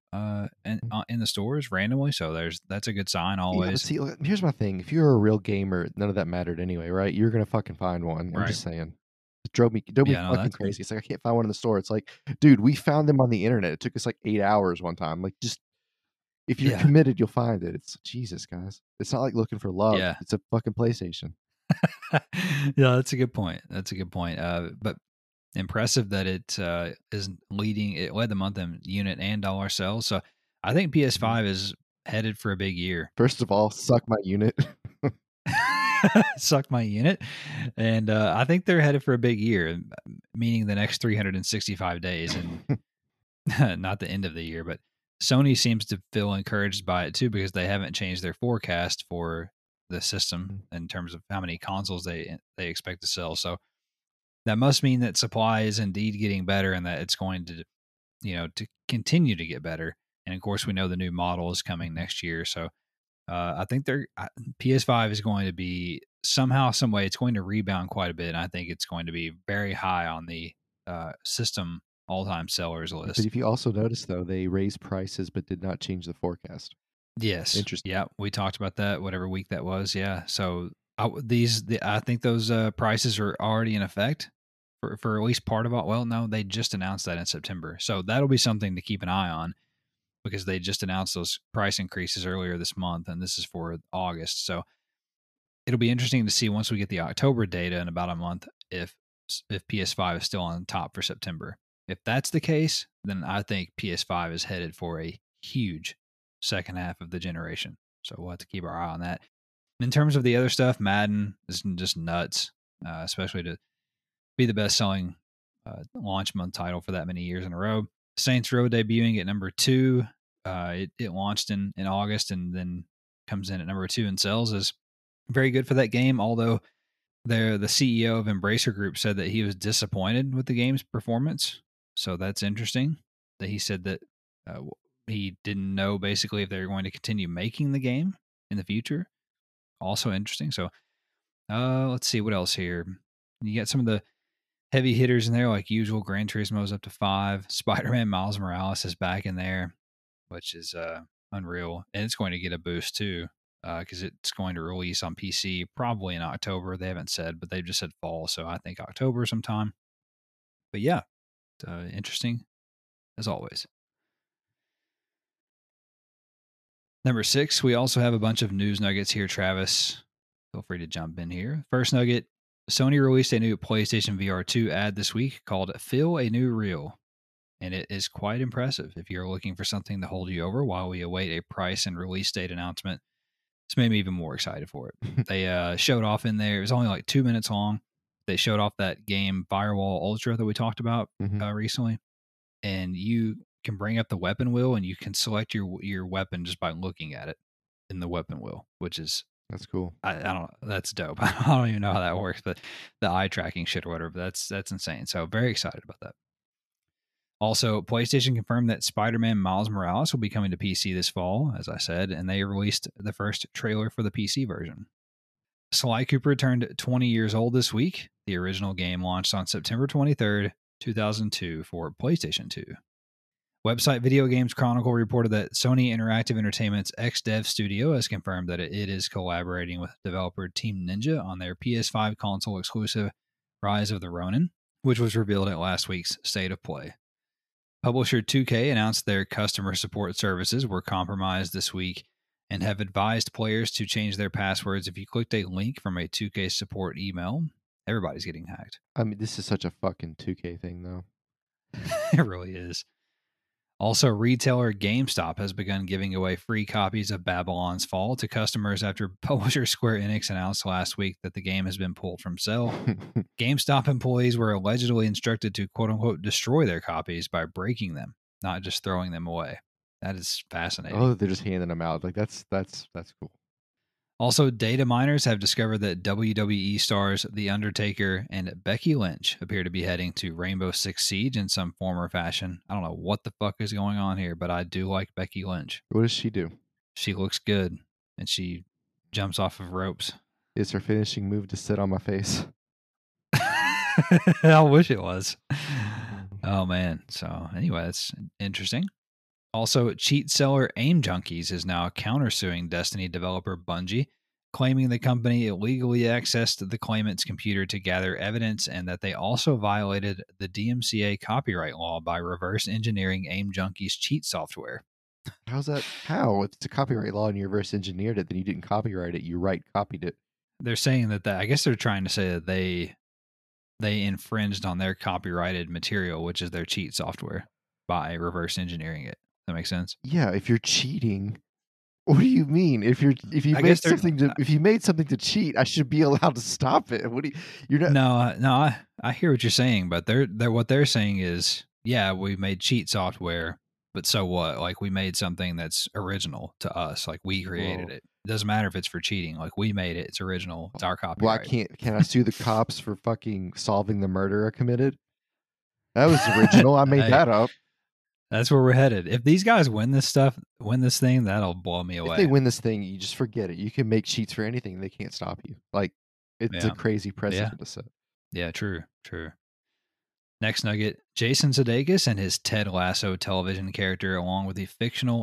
in the stores randomly. So that's a good sign always. Yeah, but see, here's my thing. If you're a real gamer, none of that mattered anyway, right? You're gonna fucking find one. I'm just saying. It drove me fucking crazy. It's like I can't find one in the store. It's like, dude, we found them on the internet. It took us like 8 hours one time. Like, just if you're committed, you'll find it. It's Jesus, guys. It's not like looking for love. Yeah. It's a fucking PlayStation. Yeah, that's a good point. But impressive that it is leading. It led the month in unit and dollar sales. So I think PS5 is headed for a big year. First of all, suck my unit. Suck my unit. And I think they're headed for a big year, meaning the next 365 days and not the end of the year. But Sony seems to feel encouraged by it too, because they haven't changed their forecast for the system in terms of how many consoles they expect to sell. So that must mean that supply is indeed getting better and that it's going to, to continue to get better. And of course, we know the new model is coming next year. So I think PS5 is going to be somehow, some way, it's going to rebound quite a bit. And I think it's going to be very high on the system all-time sellers list. But if you also notice, though, they raised prices but did not change the forecast. Yes. Interesting. Yeah, we talked about that, whatever week that was. Yeah. So I think those prices are already in effect for at least part of it. Well, no, they just announced that in September. So that'll be something to keep an eye on, because they just announced those price increases earlier this month, and this is for August. So it'll be interesting to see once we get the October data in about a month if PS5 is still on top for September. If that's the case, then I think PS5 is headed for a huge second half of the generation. So we'll have to keep our eye on that. In terms of the other stuff, Madden is just nuts, especially to be the best-selling launch month title for that many years in a row. Saints Row debuting at number 2. It launched in August and then comes in at number 2 in sales. Is very good for that game, although the CEO of Embracer Group said that he was disappointed with the game's performance. So that's interesting that he said that he didn't know basically if they were going to continue making the game in the future. Also interesting. So let's see what else here. You got some of the heavy hitters in there, like usual. Gran Turismo's up to 5. Spider-Man Miles Morales is back in there, which is unreal. And it's going to get a boost too, because it's going to release on PC probably in October. They haven't said, but they've just said fall. So I think October sometime. But yeah, interesting as always. Number 6, we also have a bunch of news nuggets here, Travis. Feel free to jump in here. First nugget, Sony released a new PlayStation VR 2 ad this week called Feel a New Real. And it is quite impressive. If you're looking for something to hold you over while we await a price and release date announcement, it's made me even more excited for it. They showed off in there. It was only like 2 minutes long. They showed off that game Firewall Ultra that we talked about recently. And you can bring up the weapon wheel and you can select your weapon just by looking at it in the weapon wheel, which is that's cool. I don't. That's dope. I don't even know how that works, but the eye tracking shit or whatever. That's insane. So very excited about that. Also, PlayStation confirmed that Spider-Man Miles Morales will be coming to PC this fall, as I said, and they released the first trailer for the PC version. Sly Cooper turned 20 years old this week. The original game launched on September 23rd, 2002 for PlayStation 2. Website Video Games Chronicle reported that Sony Interactive Entertainment's XDev studio has confirmed that it is collaborating with developer Team Ninja on their PS5 console exclusive Rise of the Ronin, which was revealed at last week's State of Play. Publisher 2K announced their customer support services were compromised this week and have advised players to change their passwords. If you clicked a link from a 2K support email, everybody's getting hacked. I mean, this is such a fucking 2K thing, though. It really is. Also, retailer GameStop has begun giving away free copies of Babylon's Fall to customers after publisher Square Enix announced last week that the game has been pulled from sale. GameStop employees were allegedly instructed to quote-unquote destroy their copies by breaking them, not just throwing them away. That is fascinating. Oh, they're just handing them out. Like that's cool. Also, data miners have discovered that WWE stars The Undertaker and Becky Lynch appear to be heading to Rainbow Six Siege in some form or fashion. I don't know what the fuck is going on here, but I do like Becky Lynch. What does she do? She looks good, and she jumps off of ropes. Is her finishing move to sit on my face? I wish it was. Oh, man. So, anyway, that's interesting. Also, cheat seller Aim Junkies is now countersuing Destiny developer Bungie, claiming the company illegally accessed the claimant's computer to gather evidence and that they also violated the DMCA copyright law by reverse engineering Aim Junkies cheat software. How's that? How? If it's a copyright law and you reverse engineered it, then you didn't copyright it. You copied it. They're saying that I guess they're trying to say that they infringed on their copyrighted material, which is their cheat software, by reverse engineering it. That makes sense. Yeah, if you're cheating, what do you mean? If you made something to cheat, I should be allowed to stop it. What do you're not? No, I hear what you're saying, but they're what they're saying is, yeah, we made cheat software, but so what? Like we made something that's original to us. Like we created it. It doesn't matter if it's for cheating. Like we made it. It's original. It's our copyright. Well, can I sue the cops for fucking solving the murder I committed? That was original. I made that up. That's where we're headed. If these guys win this thing, that'll blow me away. If they win this thing, you just forget it. You can make cheats for anything. They can't stop you. Like, it's a crazy precedent to set. Yeah, true. Next nugget, Jason Sudeikis and his Ted Lasso television character, along with the fictional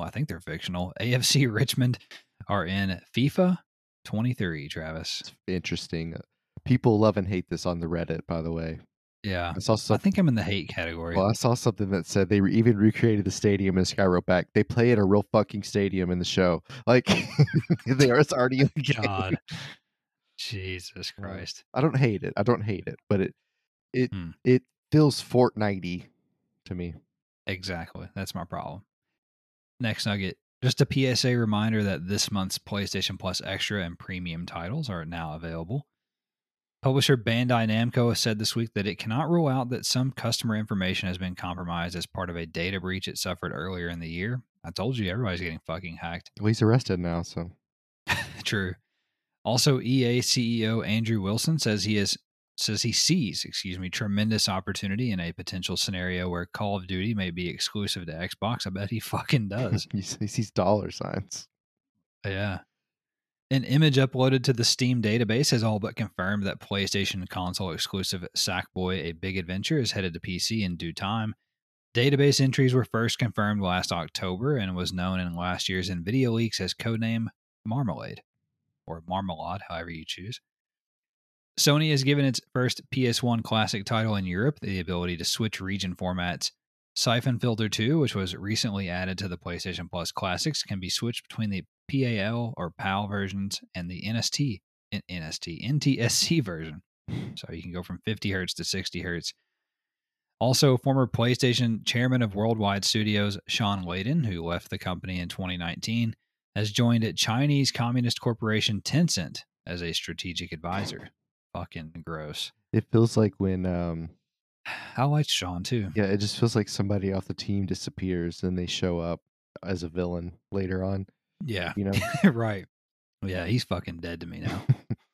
AFC Richmond, are in FIFA 23, Travis. It's interesting. People love and hate this on the Reddit, by the way. Yeah, I think I'm in the hate category. Well, I saw something that said they even recreated the stadium, and this guy wrote back, they play at a real fucking stadium in the show. Like, they are already in the game. God. Jesus Christ. I don't hate it, but it feels Fortnite-y to me. Exactly. That's my problem. Next nugget. Just a PSA reminder that this month's PlayStation Plus Extra and Premium titles are now available. Publisher Bandai Namco has said this week that it cannot rule out that some customer information has been compromised as part of a data breach it suffered earlier in the year. I told you, everybody's getting fucking hacked. Well, he's arrested now, so. True. Also, EA CEO Andrew Wilson says he sees tremendous opportunity in a potential scenario where Call of Duty may be exclusive to Xbox. I bet he fucking does. He sees dollar signs. Yeah. An image uploaded to the Steam database has all but confirmed that PlayStation console exclusive Sackboy: A Big Adventure is headed to PC in due time. Database entries were first confirmed last October and was known in last year's NVIDIA leaks as codename Marmalade, or Marmalade, however you choose. Sony has given its first PS1 classic title in Europe the ability to switch region formats. Siphon Filter 2, which was recently added to the PlayStation Plus Classics, can be switched between the PAL or PAL versions and the NTSC version. So you can go from 50 Hz to 60 Hz. Also, former PlayStation chairman of Worldwide Studios, Sean Layden, who left the company in 2019, has joined Chinese Communist Corporation Tencent as a strategic advisor. Fucking gross. It feels like when I liked Sean too. Yeah, it just feels like somebody off the team disappears and they show up as a villain later on. Yeah. You know? Right. Yeah, he's fucking dead to me now.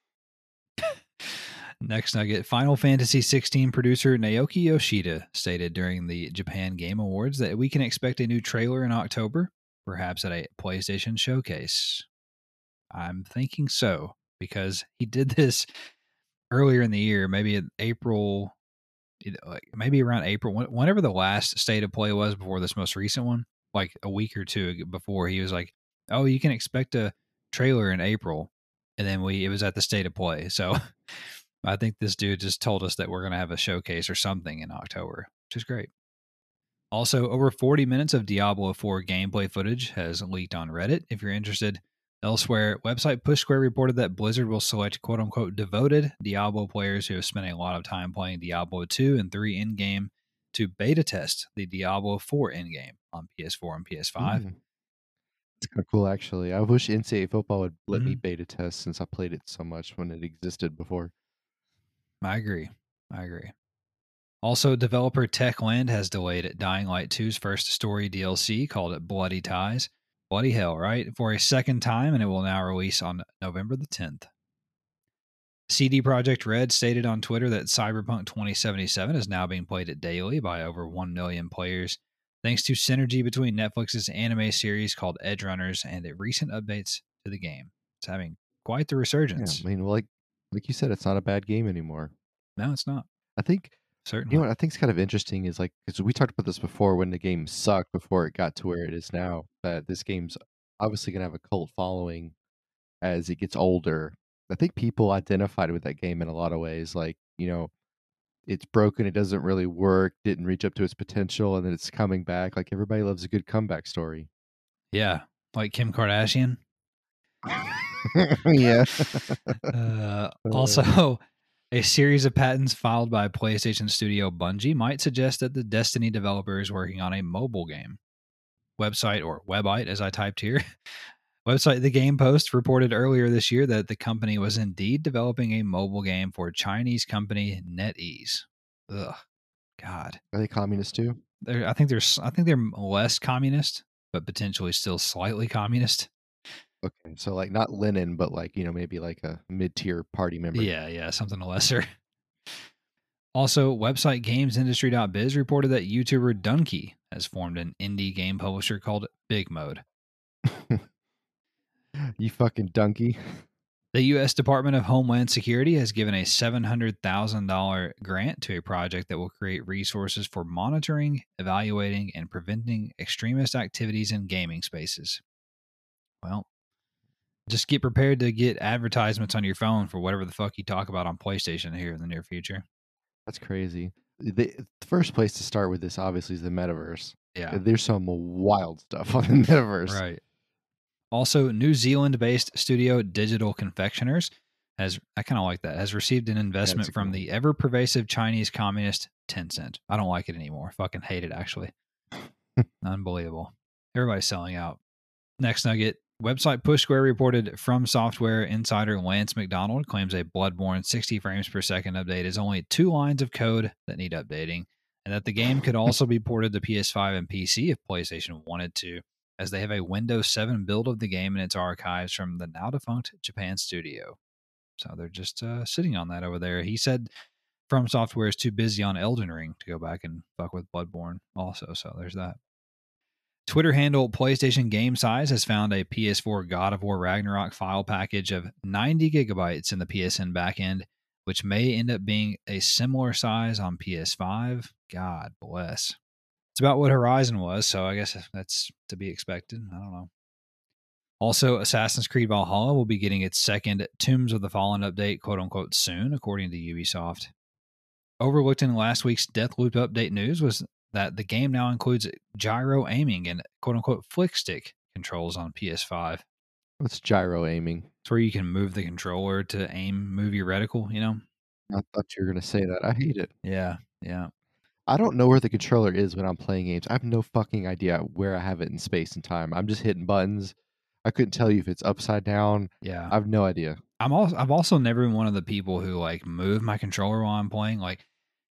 Next nugget. Final Fantasy XVI producer Naoki Yoshida stated during the Japan Game Awards that we can expect a new trailer in October, perhaps at a PlayStation showcase. I'm thinking so, because he did this earlier in the year, maybe in April, maybe around April, whenever the last State of Play was before this most recent one, like a week or two before, he was like, oh, you can expect a trailer in April. And then it was at the State of Play. So I think this dude just told us that we're going to have a showcase or something in October, which is great. Also, over 40 minutes of Diablo 4 gameplay footage has leaked on Reddit. If you're interested, elsewhere, website Push Square reported that Blizzard will select quote-unquote devoted Diablo players who have spent a lot of time playing Diablo 2 and 3 in-game to beta test the Diablo 4 in-game. on PS4 and PS5. It's kind of cool, actually. I wish NCAA football would let me beta test since I played it so much when it existed before. I agree. Also, developer Techland has delayed Dying Light 2's first story DLC called Bloody Ties. Bloody hell, right? For a second time, and it will now release on November the 10th. CD Projekt Red stated on Twitter that Cyberpunk 2077 is now being played daily by over 1 million players, thanks to synergy between Netflix's anime series called Edgerunners and recent updates to the game. It's having quite the resurgence. Yeah, I mean, like you said, it's not a bad game anymore. No, it's not. I think, certainly. You know what I think is kind of interesting is like, because we talked about this before when the game sucked before it got to where it is now, that this game's obviously going to have a cult following as it gets older. I think people identified with that game in a lot of ways. Like, it's broken, it doesn't really work, didn't reach up to its potential, and then it's coming back. Like, everybody loves a good comeback story. Yeah, like Kim Kardashian. Yeah. Also, a series of patents filed by PlayStation studio Bungie might suggest that the Destiny developer is working on a mobile game. Website, or Webite as I typed here. Website The Game Post reported earlier this year that the company was indeed developing a mobile game for Chinese company NetEase. Ugh, God. Are they communist too? I think they're less communist, but potentially still slightly communist. Okay, so like not Lenin, but like, maybe like a mid-tier party member. Yeah, something lesser. Also, website GamesIndustry.biz reported that YouTuber Dunkey has formed an indie game publisher called Big Mode. You fucking donkey. The U.S. Department of Homeland Security has given a $700,000 grant to a project that will create resources for monitoring, evaluating, and preventing extremist activities in gaming spaces. Well, just get prepared to get advertisements on your phone for whatever the fuck you talk about on PlayStation here in the near future. That's crazy. The first place to start with this, obviously, is the metaverse. Yeah. There's some wild stuff on the metaverse. Right. Also, New Zealand-based studio Digital Confectioners has received an investment from the ever-pervasive Chinese communist Tencent. I don't like it anymore. Fucking hate it, actually. Unbelievable. Everybody's selling out. Next nugget. Website Push Square reported From Software insider Lance McDonald claims a Bloodborne 60 frames per second update is only 2 lines of code that need updating, and that the game could also be ported to PS5 and PC if PlayStation wanted to, as they have a Windows 7 build of the game in its archives from the now-defunct Japan studio. So they're just sitting on that over there. He said From Software is too busy on Elden Ring to go back and fuck with Bloodborne also, so there's that. Twitter handle PlayStation Game Size has found a PS4 God of War Ragnarok file package of 90 gigabytes in the PSN backend, which may end up being a similar size on PS5. God bless. It's about what Horizon was, so I guess that's to be expected. I don't know. Also, Assassin's Creed Valhalla will be getting its second Tombs of the Fallen update, quote-unquote, soon, according to Ubisoft. Overlooked in last week's Deathloop update news was that the game now includes gyro aiming and quote-unquote flick stick controls on PS5. What's gyro aiming? It's where you can move the controller to move your reticle, you know? I thought you were going to say that. I hate it. Yeah. I don't know where the controller is when I'm playing games. I have no fucking idea where I have it in space and time. I'm just hitting buttons. I couldn't tell you if it's upside down. Yeah. I have no idea. I've also never been one of the people who like move my controller while I'm playing. Like,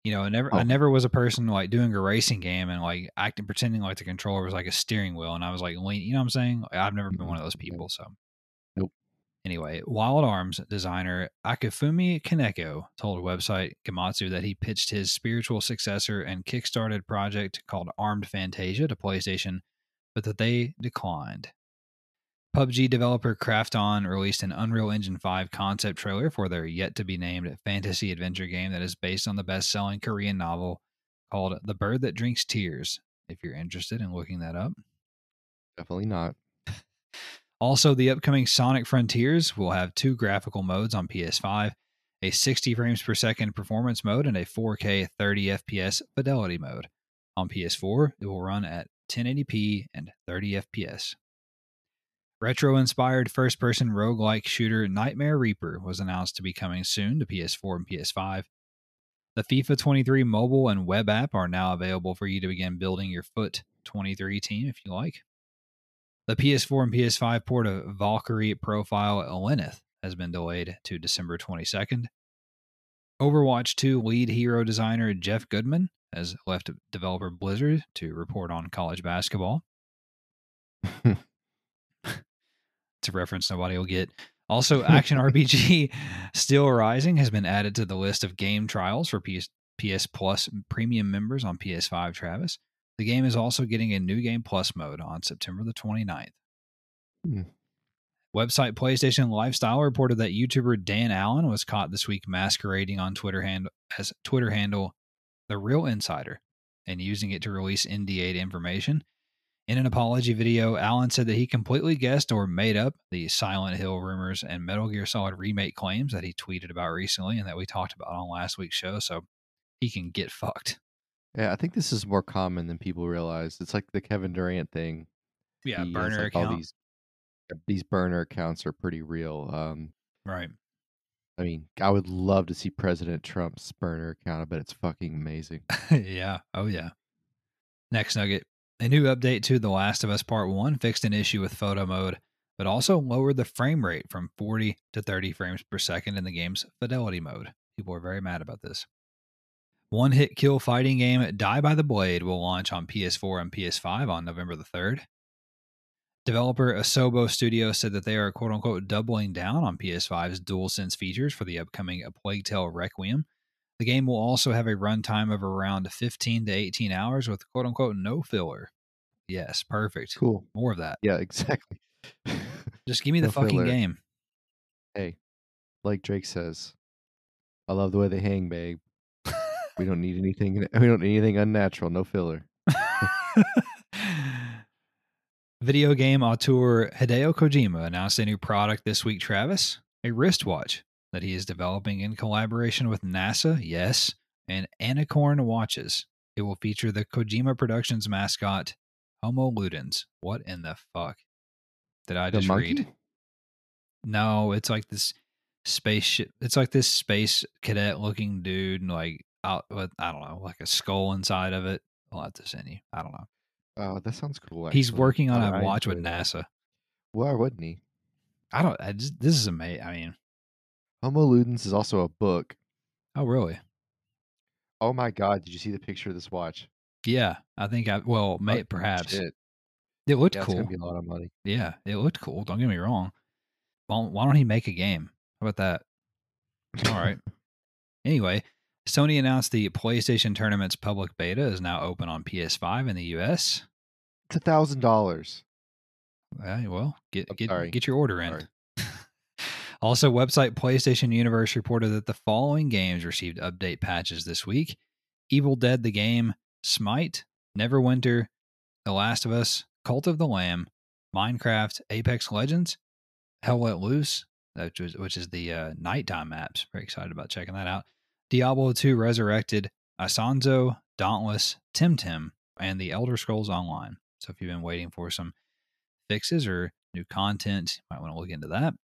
I never was a person like doing a racing game and like pretending like the controller was like a steering wheel and I was like leaning, you know what I'm saying? I've never been one of those people. So, nope. Anyway, Wild Arms designer Akifumi Kaneko told website Gematsu that he pitched his spiritual successor and kickstarted project called Armed Fantasia to PlayStation, but that they declined. PUBG developer Krafton released an Unreal Engine 5 concept trailer for their yet-to-be-named fantasy adventure game that is based on the best-selling Korean novel called The Bird That Drinks Tears, if you're interested in looking that up. Definitely not. Also, the upcoming Sonic Frontiers will have 2 graphical modes on PS5, a 60 frames per second performance mode and a 4K 30 FPS fidelity mode. On PS4, it will run at 1080p and 30 FPS. Retro-inspired first-person roguelike shooter Nightmare Reaper was announced to be coming soon to PS4 and PS5. The FIFA 23 mobile and web app are now available for you to begin building your FUT 23 team if you like. The PS4 and PS5 port of Valkyrie Profile Lilith has been delayed to December 22nd. Overwatch 2 lead hero designer Jeff Goodman has left developer Blizzard to report on college basketball. It's a reference nobody will get. Also, Action RPG Steel Rising has been added to the list of game trials for PS Plus premium members on PS5, Travis. The game is also getting a New Game Plus mode on September the 29th. Website PlayStation Lifestyle reported that YouTuber Dan Allen was caught this week masquerading on Twitter handle The Real Insider and using it to release NDA'd information. In an apology video, Allen said that he completely guessed or made up the Silent Hill rumors and Metal Gear Solid remake claims that he tweeted about recently and that we talked about on last week's show, so he can get fucked. Yeah, I think this is more common than people realize. It's like the Kevin Durant thing. Yeah, burner account. All these burner accounts are pretty real. Right. I mean, I would love to see President Trump's burner account. I bet it's fucking amazing. Yeah. Oh, yeah. Next nugget. A new update to The Last of Us Part 1 fixed an issue with photo mode, but also lowered the frame rate from 40 to 30 frames per second in the game's fidelity mode. People are very mad about this. One-hit kill fighting game Die by the Blade will launch on PS4 and PS5 on November the 3rd. Developer Asobo Studio said that they are quote-unquote doubling down on PS5's DualSense features for the upcoming A Plague Tale Requiem. The game will also have a runtime of around 15 to 18 hours with quote-unquote no filler. Yes, perfect. Cool. More of that. Yeah, exactly. Just give me the fucking game. Hey, like Drake says, I love the way they hang, babe. We don't need anything. We don't need anything unnatural. No filler. Video game auteur Hideo Kojima announced a new product this week, Travis. A wristwatch that he is developing in collaboration with NASA, yes, and Anicorn Watches. It will feature the Kojima Productions mascot, Homo Ludens. What in the fuck did I just read? No, it's like this spaceship. It's like this space cadet looking dude, like out with, I don't know, like a skull inside of it. I'll have to send you. I don't know. Oh, that sounds cool. Actually. He's working on a watch with NASA. Why wouldn't he? This is amazing. I mean, Homo Ludens is also a book. Oh, really? Oh my God! Did you see the picture of this watch? Yeah, I think perhaps. Shit. It looked cool. It's gonna be a lot of money. Yeah, it looked cool. Don't get me wrong. Well, why don't he make a game? How about that? All right. Anyway, Sony announced the PlayStation Tournament's public beta is now open on PS5 in the US. It's $1,000. Well, get your order in. Also, website PlayStation Universe reported that the following games received update patches this week: Evil Dead the Game, Smite, Neverwinter, The Last of Us, Cult of the Lamb, Minecraft, Apex Legends, Hell Let Loose, which is the nighttime maps. Very excited about checking that out. Diablo 2 Resurrected, Asanzo, Dauntless, Temtem, and The Elder Scrolls Online. So if you've been waiting for some fixes or new content, you might want to look into that.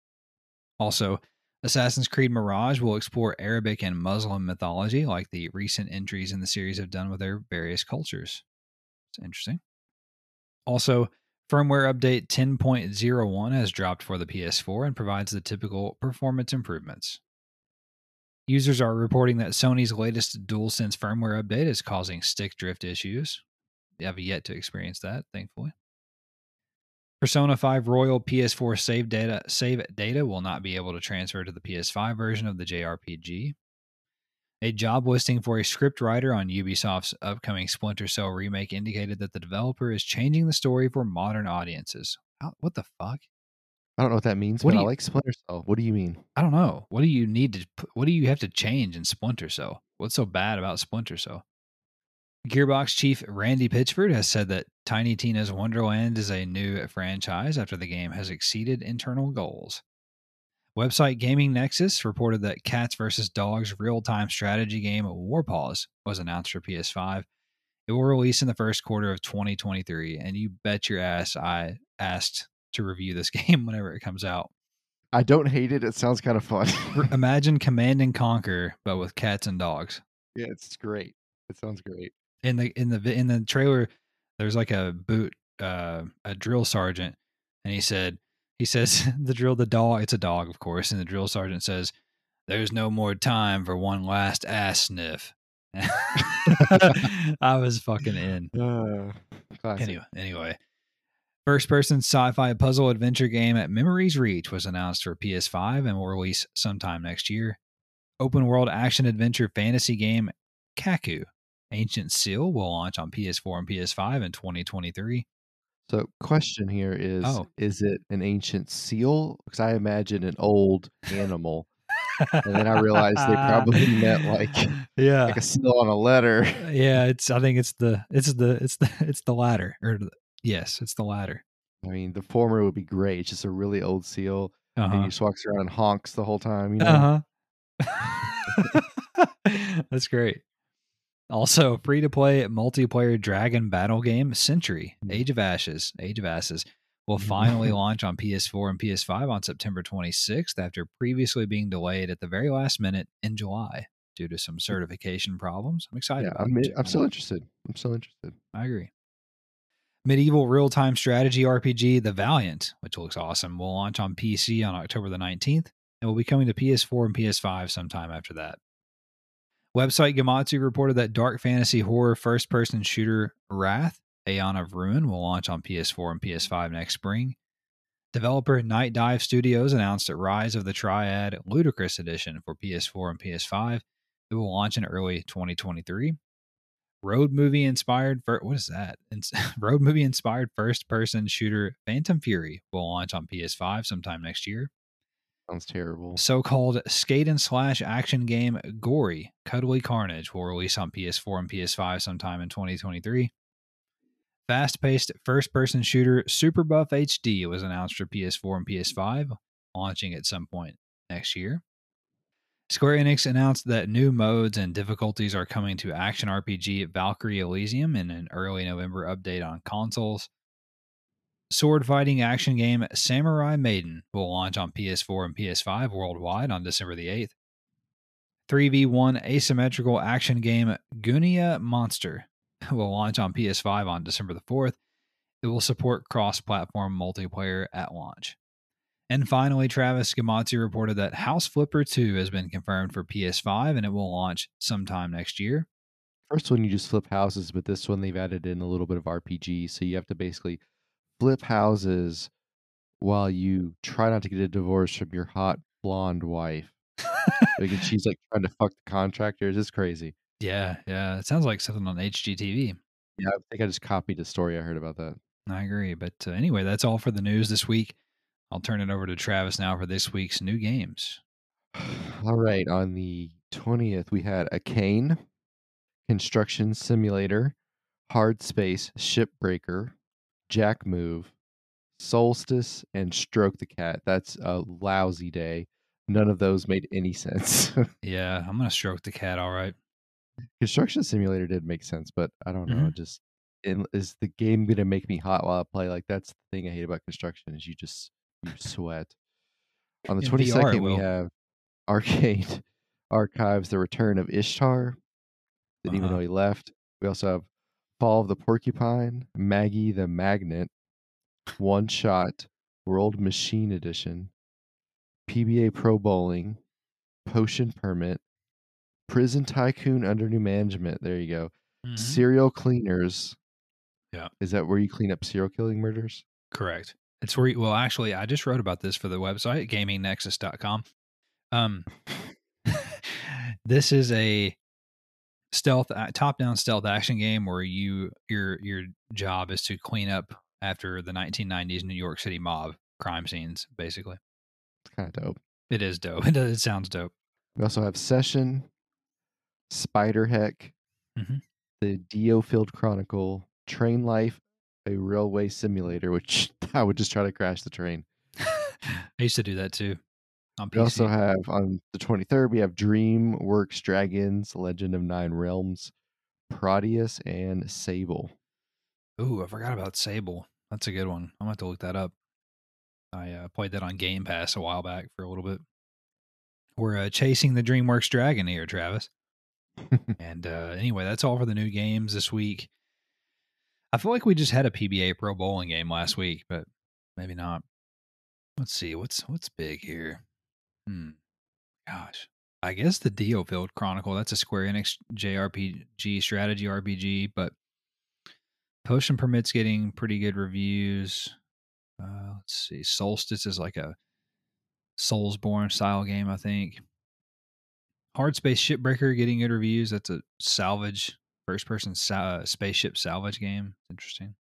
Also, Assassin's Creed Mirage will explore Arabic and Muslim mythology like the recent entries in the series have done with their various cultures. It's interesting. Also, firmware update 10.01 has dropped for the PS4 and provides the typical performance improvements. Users are reporting that Sony's latest DualSense firmware update is causing stick drift issues. They have yet to experience that, thankfully. Persona 5 Royal PS4 save data will not be able to transfer to the PS5 version of the JRPG. A job listing for a scriptwriter on Ubisoft's upcoming Splinter Cell remake indicated that the developer is changing the story for modern audiences. What the fuck? I don't know what that means, but I like Splinter Cell. What do you mean? I don't know. What do you have to change in Splinter Cell? What's so bad about Splinter Cell? Gearbox chief Randy Pitchford has said that Tiny Tina's Wonderland is a new franchise after the game has exceeded internal goals. Website Gaming Nexus reported that Cats vs. Dogs real-time strategy game Warpaws was announced for PS5. It will release in the first quarter of 2023, and you bet your ass I asked to review this game whenever it comes out. I don't hate it. It sounds kind of fun. Imagine Command and Conquer, but with cats and dogs. Yeah, it's great. It sounds great. In the trailer, There's like a drill sergeant, and he says the dog, it's a dog, of course, and the drill sergeant says, "There's no more time for one last ass sniff." I was fucking in. Classic. Anyway. First-person sci-fi puzzle adventure game at Memories Reach was announced for PS5 and will release sometime next year. Open-world action-adventure fantasy game Kaku Ancient Seal will launch on PS4 and PS5 in 2023. So, question here is it an ancient seal? Because I imagine an old animal. And then I realized they probably meant like a seal on a letter. Yeah, I think it's the latter. Yes, it's the latter. I mean, the former would be great. It's just a really old seal, and he just walks around and honks the whole time, you know? That's great. Also, free-to-play multiplayer dragon battle game Century Age of Ashes will finally launch on PS4 and PS5 on September 26th after previously being delayed at the very last minute in July due to some certification problems. I'm excited about it. I'm still interested. I agree. Medieval real-time strategy RPG The Valiant, which looks awesome, will launch on PC on October the 19th and will be coming to PS4 and PS5 sometime after that. Website Gematsu reported that dark fantasy horror first-person shooter Wrath, Aeon of Ruin will launch on PS4 and PS5 next spring. Developer Night Dive Studios announced that Rise of the Triad Ludicrous Edition for PS4 and PS5 it will launch in early 2023. Road movie inspired first-person shooter Phantom Fury will launch on PS5 sometime next year. Sounds terrible. So-called skate and slash action game Gory Cuddly Carnage will release on PS4 and PS5 sometime in 2023. Fast-paced first-person shooter Super Buff HD was announced for PS4 and PS5, launching at some point next year. Square Enix announced that new modes and difficulties are coming to action RPG Valkyrie Elysium in an early November update on consoles. Sword fighting action game Samurai Maiden will launch on PS4 and PS5 worldwide on December the 8th. 3v1 asymmetrical action game Gunia Monster will launch on PS5 on December the 4th. It will support cross-platform multiplayer at launch. And finally, Travis Gematsu reported that House Flipper 2 has been confirmed for PS5 and it will launch sometime next year. First one, you just flip houses, but this one they've added in a little bit of RPG, so you have to basically flip houses while you try not to get a divorce from your hot blonde wife. Like, she's like trying to fuck the contractors. It's crazy. Yeah. It sounds like something on HGTV. Yeah, I think I just copied a story I heard about that. I agree. But anyway, that's all for the news this week. I'll turn it over to Travis now for this week's new games. All right. On the 20th, we had Arcane, Construction Simulator, Hard Space, Shipbreaker, Jack Move, Solstice, and Stroke the Cat. That's a lousy day. None of those made any sense. Yeah, I'm going to Stroke the Cat, all right. Construction Simulator did make sense, but I don't know. Just is the game going to make me hot while I play? Like, that's the thing I hate about construction is you sweat. On the 22nd, we have Arcade Archives, The Return of Ishtar. Didn't even know he left. We also have Fall of the Porcupine, Maggie the Magnet, One Shot, World Machine Edition, PBA Pro Bowling, Potion Permit, Prison Tycoon Under New Management. There you go. Serial Cleaners. Yeah. Is that where you clean up serial killing murders? Correct. It's where well, actually, I just wrote about this for the website, gamingnexus.com. This is a top-down stealth action game where your job is to clean up after the 1990s New York City mob crime scenes, basically. It's kind of dope. It is dope. It sounds dope. We also have Session, Spider Heck, the Diofield Chronicle, Train Life, a railway simulator, which I would just try to crash the train. I used to do that too. On PC. We also have on the 23rd, we have DreamWorks Dragons, Legend of Nine Realms, Proteus, and Sable. Ooh, I forgot about Sable. That's a good one. I'm going to have to look that up. I played that on Game Pass a while back for a little bit. We're chasing the DreamWorks dragon here, Travis. And anyway, that's all for the new games this week. I feel like we just had a PBA Pro Bowling game last week, but maybe not. Let's see what's big here. Gosh, I guess the DioField Chronicle. That's a Square Enix JRPG strategy RPG, but Potion Permit's getting pretty good reviews. Let's see, Solstice is like a Soulsborne style game, I think. Hardspace Shipbreaker getting good reviews. That's a salvage first-person spaceship salvage game. Interesting.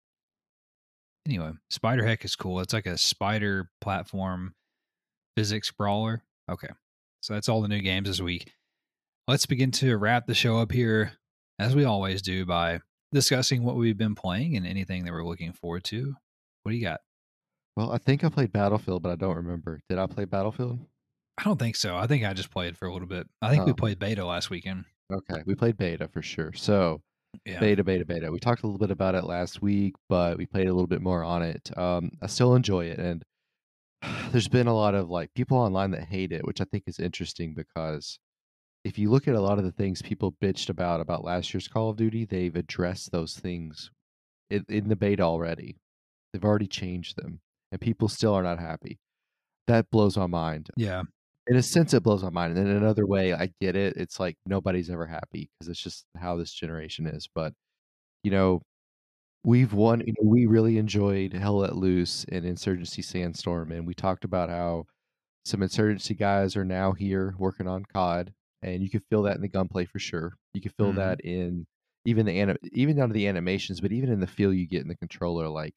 Anyway, Spider Heck is cool. It's like a spider platform physics brawler. Okay, so that's all the new games this week. Let's begin to wrap the show up here, as we always do, by discussing what we've been playing and anything that we're looking forward to. What do you got? Well, I think I played Battlefield, but I don't remember. Did I play Battlefield? I don't think so. I think I just played for a little bit. I think we played beta last weekend. Okay, we played beta for sure. So, beta. We talked a little bit about it last week, but we played a little bit more on it. I still enjoy it, and there's been a lot of like people online that hate it, which I think is interesting because if you look at a lot of the things people bitched about last year's Call of Duty, they've addressed those things in the beta already. They've already changed them, and people still are not happy. That blows my mind. Yeah. In a sense, it blows my mind. And in another way, I get it. It's like nobody's ever happy because it's just how this generation is. But, you know, we've won. We really enjoyed Hell Let Loose and Insurgency Sandstorm. And we talked about how some Insurgency guys are now here working on COD. And you can feel that in the gunplay for sure. You can feel that in even even down to the animations, but even in the feel you get in the controller. Like,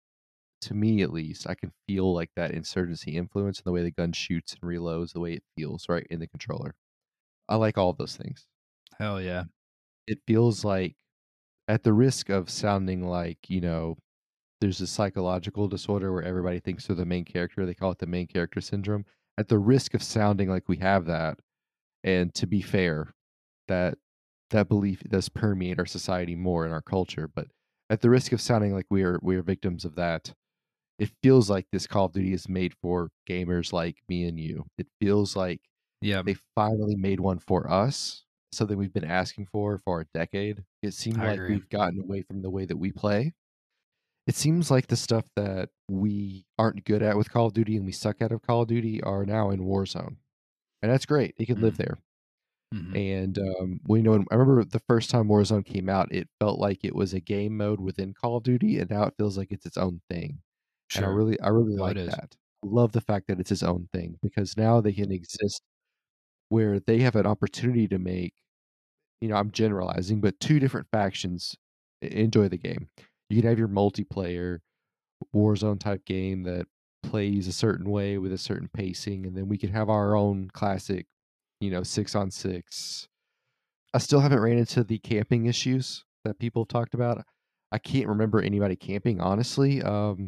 to me at least, I can feel like that insurgency influence in the way the gun shoots and reloads, the way it feels right in the controller. I like all of those things. Hell yeah. It feels like, at the risk of sounding like, there's a psychological disorder where everybody thinks they're the main character, they call it the main character syndrome. At the risk of sounding like we have that, and to be fair, that belief does permeate our society more in our culture, but at the risk of sounding like we are victims of that, it feels like this Call of Duty is made for gamers like me and you. It feels like they finally made one for us, something we've been asking for a decade. It seemed like we've gotten away from the way that we play. It seems like the stuff that we aren't good at with Call of Duty and we suck at of Call of Duty are now in Warzone. And that's great. It can live there. And I remember the first time Warzone came out, it felt like it was a game mode within Call of Duty, and now it feels like it's its own thing. Sure. And I really like that. I love the fact that it's its own thing because now they can exist where they have an opportunity to make, I'm generalizing, but two different factions enjoy the game. You can have your multiplayer Warzone type game that plays a certain way with a certain pacing, and then we can have our own classic, 6-on-6. I still haven't ran into the camping issues that people have talked about. I can't remember anybody camping, honestly.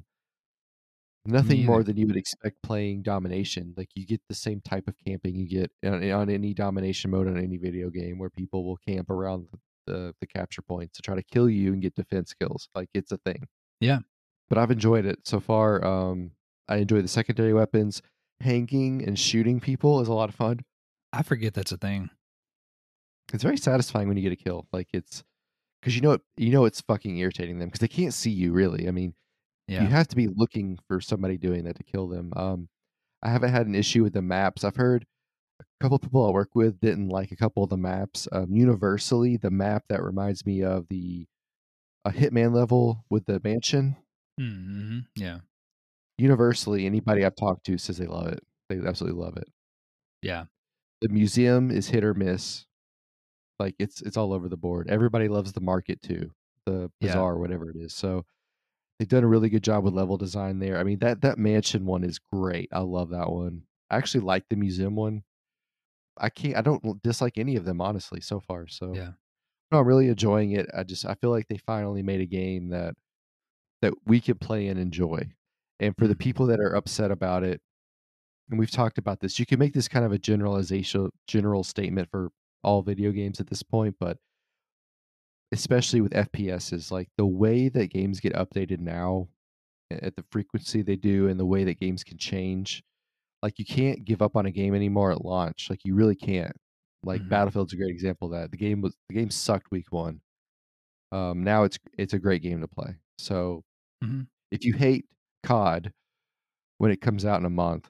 Nothing more than you would expect playing domination. Like, you get the same type of camping you get on any domination mode on any video game where people will camp around the capture points to try to kill you and get defense kills. Like, it's a thing. Yeah. But I've enjoyed it so far. I enjoy the secondary weapons. Hanging and shooting people is a lot of fun. I forget that's a thing. It's very satisfying when you get a kill. Like, it's because it's fucking irritating them because they can't see you really. I mean, you have to be looking for somebody doing that to kill them. I haven't had an issue with the maps. I've heard a couple of people I work with didn't like a couple of the maps. Universally, the map that reminds me of a Hitman level with the mansion. Mm-hmm. Yeah. Universally, anybody I've talked to says they love it. They absolutely love it. Yeah. The museum is hit or miss. Like, it's all over the board. Everybody loves the market too, the bazaar, whatever it is. So they've done a really good job with level design there. I mean, that mansion one is great. I love that one. I actually like the museum one. I don't dislike any of them, honestly, so far. So no, I'm really enjoying it. I feel like they finally made a game that we can play and enjoy. And for the people that are upset about it, and we've talked about this, you can make this kind of a general statement for all video games at this point, but especially with FPSs, like the way that games get updated now at the frequency they do and the way that games can change, like, you can't give up on a game anymore at launch. Like, you really can't. Like, Battlefield's a great example of that. The game sucked week 1. Now it's a great game to play. So mm-hmm. if you hate COD when it comes out in a month,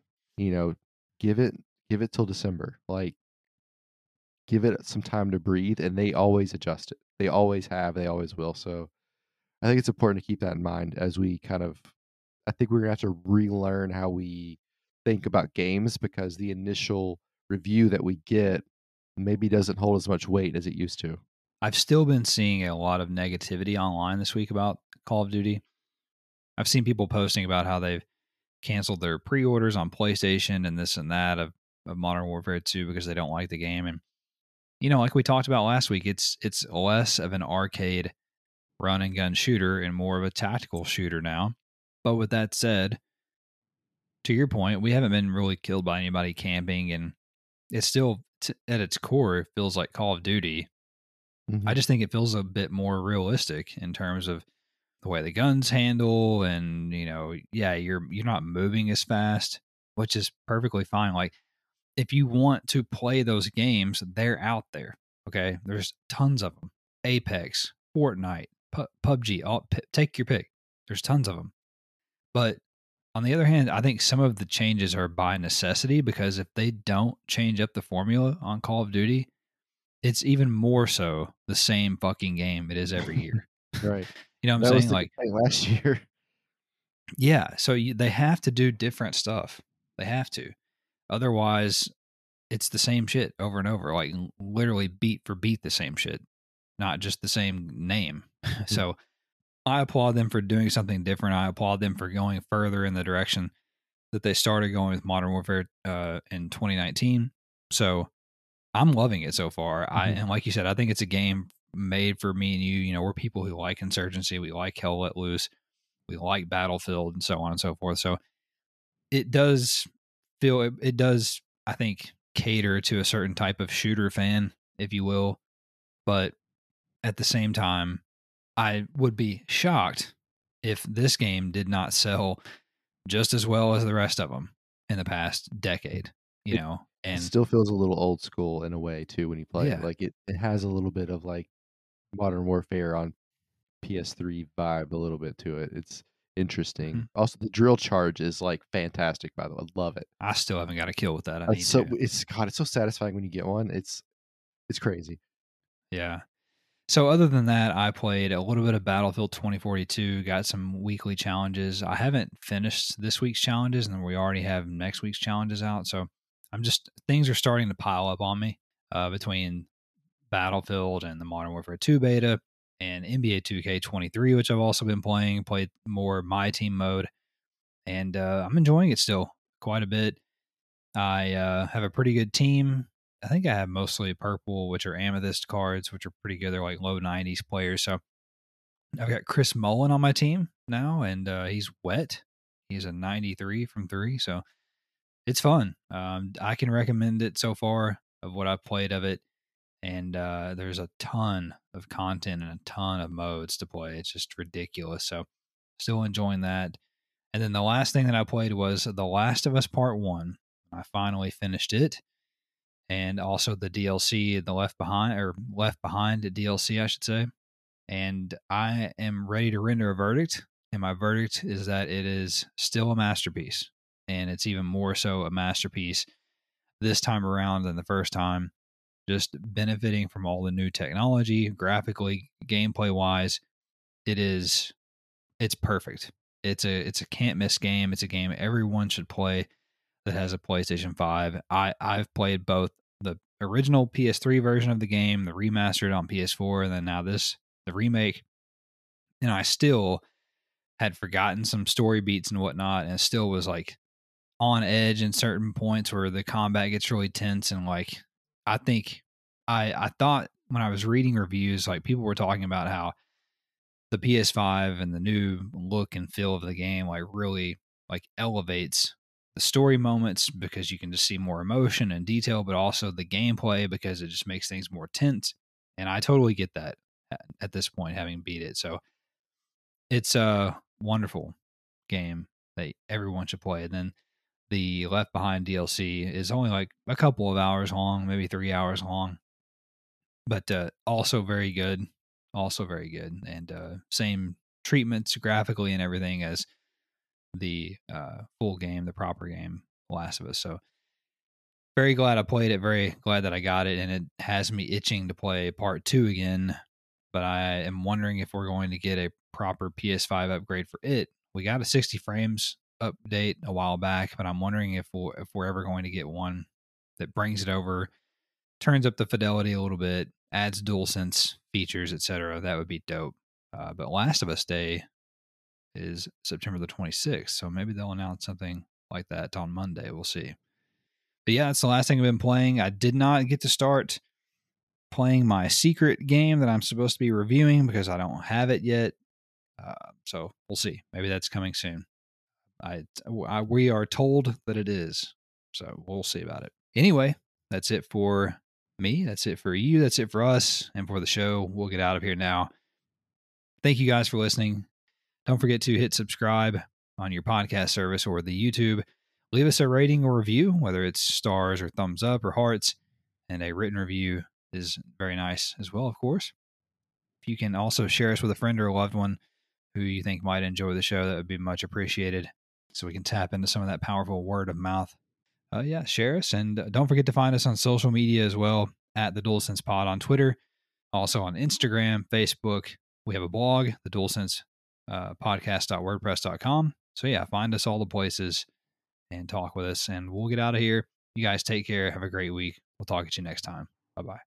give it till December. Like, give it some time to breathe, and they always adjust it. They always have, they always will. So I think it's important to keep that in mind as we I think we're gonna have to relearn how we think about games, because the initial review that we get maybe doesn't hold as much weight as it used to. I've still been seeing a lot of negativity online this week about Call of Duty. I've seen people posting about how they've canceled their pre-orders on PlayStation and this and that of Modern Warfare 2 because they don't like the game. And like we talked about last week, it's less of an arcade run and gun shooter and more of a tactical shooter now. But with that said, to your point, we haven't been really killed by anybody camping, and it's still at its core, it feels like Call of Duty. Mm-hmm. I just think it feels a bit more realistic in terms of the way the guns handle, and you're not moving as fast, which is perfectly fine. Like, if you want to play those games, they're out there. Okay, there's tons of them. Apex, Fortnite, PUBG, take your pick. There's tons of them. But on the other hand, I think some of the changes are by necessity, because if they don't change up the formula on Call of Duty, it's even more so the same fucking game it is every year. Right. You know what I'm saying? Was like last year. Yeah. So they have to do different stuff. They have to. Otherwise, it's the same shit over and over, like literally beat for beat the same shit, not just the same name. So I applaud them for doing something different. I applaud them for going further in the direction that they started going with Modern Warfare in 2019. So I'm loving it so far. And like you said, I think it's a game made for me and you. We're people who like Insurgency, we like Hell Let Loose, we like Battlefield, and so on and so forth. So it does it does, I think, cater to a certain type of shooter fan, if you will. But at the same time, I would be shocked if this game did not sell just as well as the rest of them in the past decade, It and still feels a little old school in a way too when you play it. yeah, Like, it has a little bit of like Modern Warfare on PS3 vibe a little bit to it. It's interesting. mhm. Also, the drill charge is like fantastic, by the way. I love it. I still haven't got a kill with that. I need It's so to. it's so satisfying when you get one. It's crazy. Yeah. So other than that, I played a little bit of Battlefield 2042, got some weekly challenges. I haven't finished this week's challenges, and we already have next week's challenges out. So things are starting to pile up on me between Battlefield and the Modern Warfare 2 beta and NBA 2K23, which I've also been played more My Team mode, and I'm enjoying it still quite a bit. I have a pretty good team. I think I have mostly purple, which are amethyst cards, which are pretty good. They're like low 90s players. So I've got Chris Mullen on my team now, and he's wet. He's a 93 from 3. So it's fun. I can recommend it so far of what I've played of it. And there's a ton of content and a ton of modes to play. It's just ridiculous. So still enjoying that. And then the last thing that I played was The Last of Us Part 1. I finally finished it. And also the DLC, the Left Behind DLC, I should say. And I am ready to render a verdict. And my verdict is that it is still a masterpiece. And it's even more so a masterpiece this time around than the first time. Just benefiting from all the new technology, graphically, gameplay wise. It's perfect. It's a can't miss game. It's a game everyone should play that has a PlayStation 5. I've played both the original PS3 version of the game, the remastered on PS4, and then now the remake. And I still had forgotten some story beats and whatnot, and still was like on edge in certain points where the combat gets really tense. And like, I think I thought when I was reading reviews, like people were talking about how the PS5 and the new look and feel of the game like really like elevates the story moments, because you can just see more emotion and detail, but also the gameplay because it just makes things more tense. And I totally get that at this point, having beat it. So it's a wonderful game that everyone should play. And then the Left Behind DLC is only like a couple of hours long, maybe 3 hours long, but also very good. also very good, and same treatments graphically and everything as the full game, the proper game, Last of Us. So very glad I played it. Very glad that I got it, and it has me itching to play part 2 again. But I am wondering if we're going to get a proper PS5 upgrade for it. We got a 60 frames update a while back, but I'm wondering if we're ever going to get one that brings it over, turns up the fidelity a little bit, adds DualSense features, etc. That would be dope. But Last of Us Day is September the 26th, so maybe they'll announce something like that on Monday. We'll see. But yeah, that's the last thing I've been playing. I did not get to start playing my secret game that I'm supposed to be reviewing because I don't have it yet. So we'll see. Maybe that's coming soon. We are told that it is, so we'll see about it. Anyway, that's it for me. That's it for you. That's it for us and for the show. We'll get out of here now. Thank you guys for listening. Don't forget to hit subscribe on your podcast service or the YouTube. Leave us a rating or review, whether it's stars or thumbs up or hearts, and a written review is very nice as well, of course. If you can also share us with a friend or a loved one who you think might enjoy the show, that would be much appreciated, so we can tap into some of that powerful word of mouth. Yeah, share us, and don't forget to find us on social media as well, at the DualSense Pod on Twitter, also on Instagram, Facebook. We have a blog, the DualSense podcast.wordpress.com. So yeah, find us all the places and talk with us, and we'll get out of here. You guys take care. Have a great week. We'll talk at you next time. Bye-bye.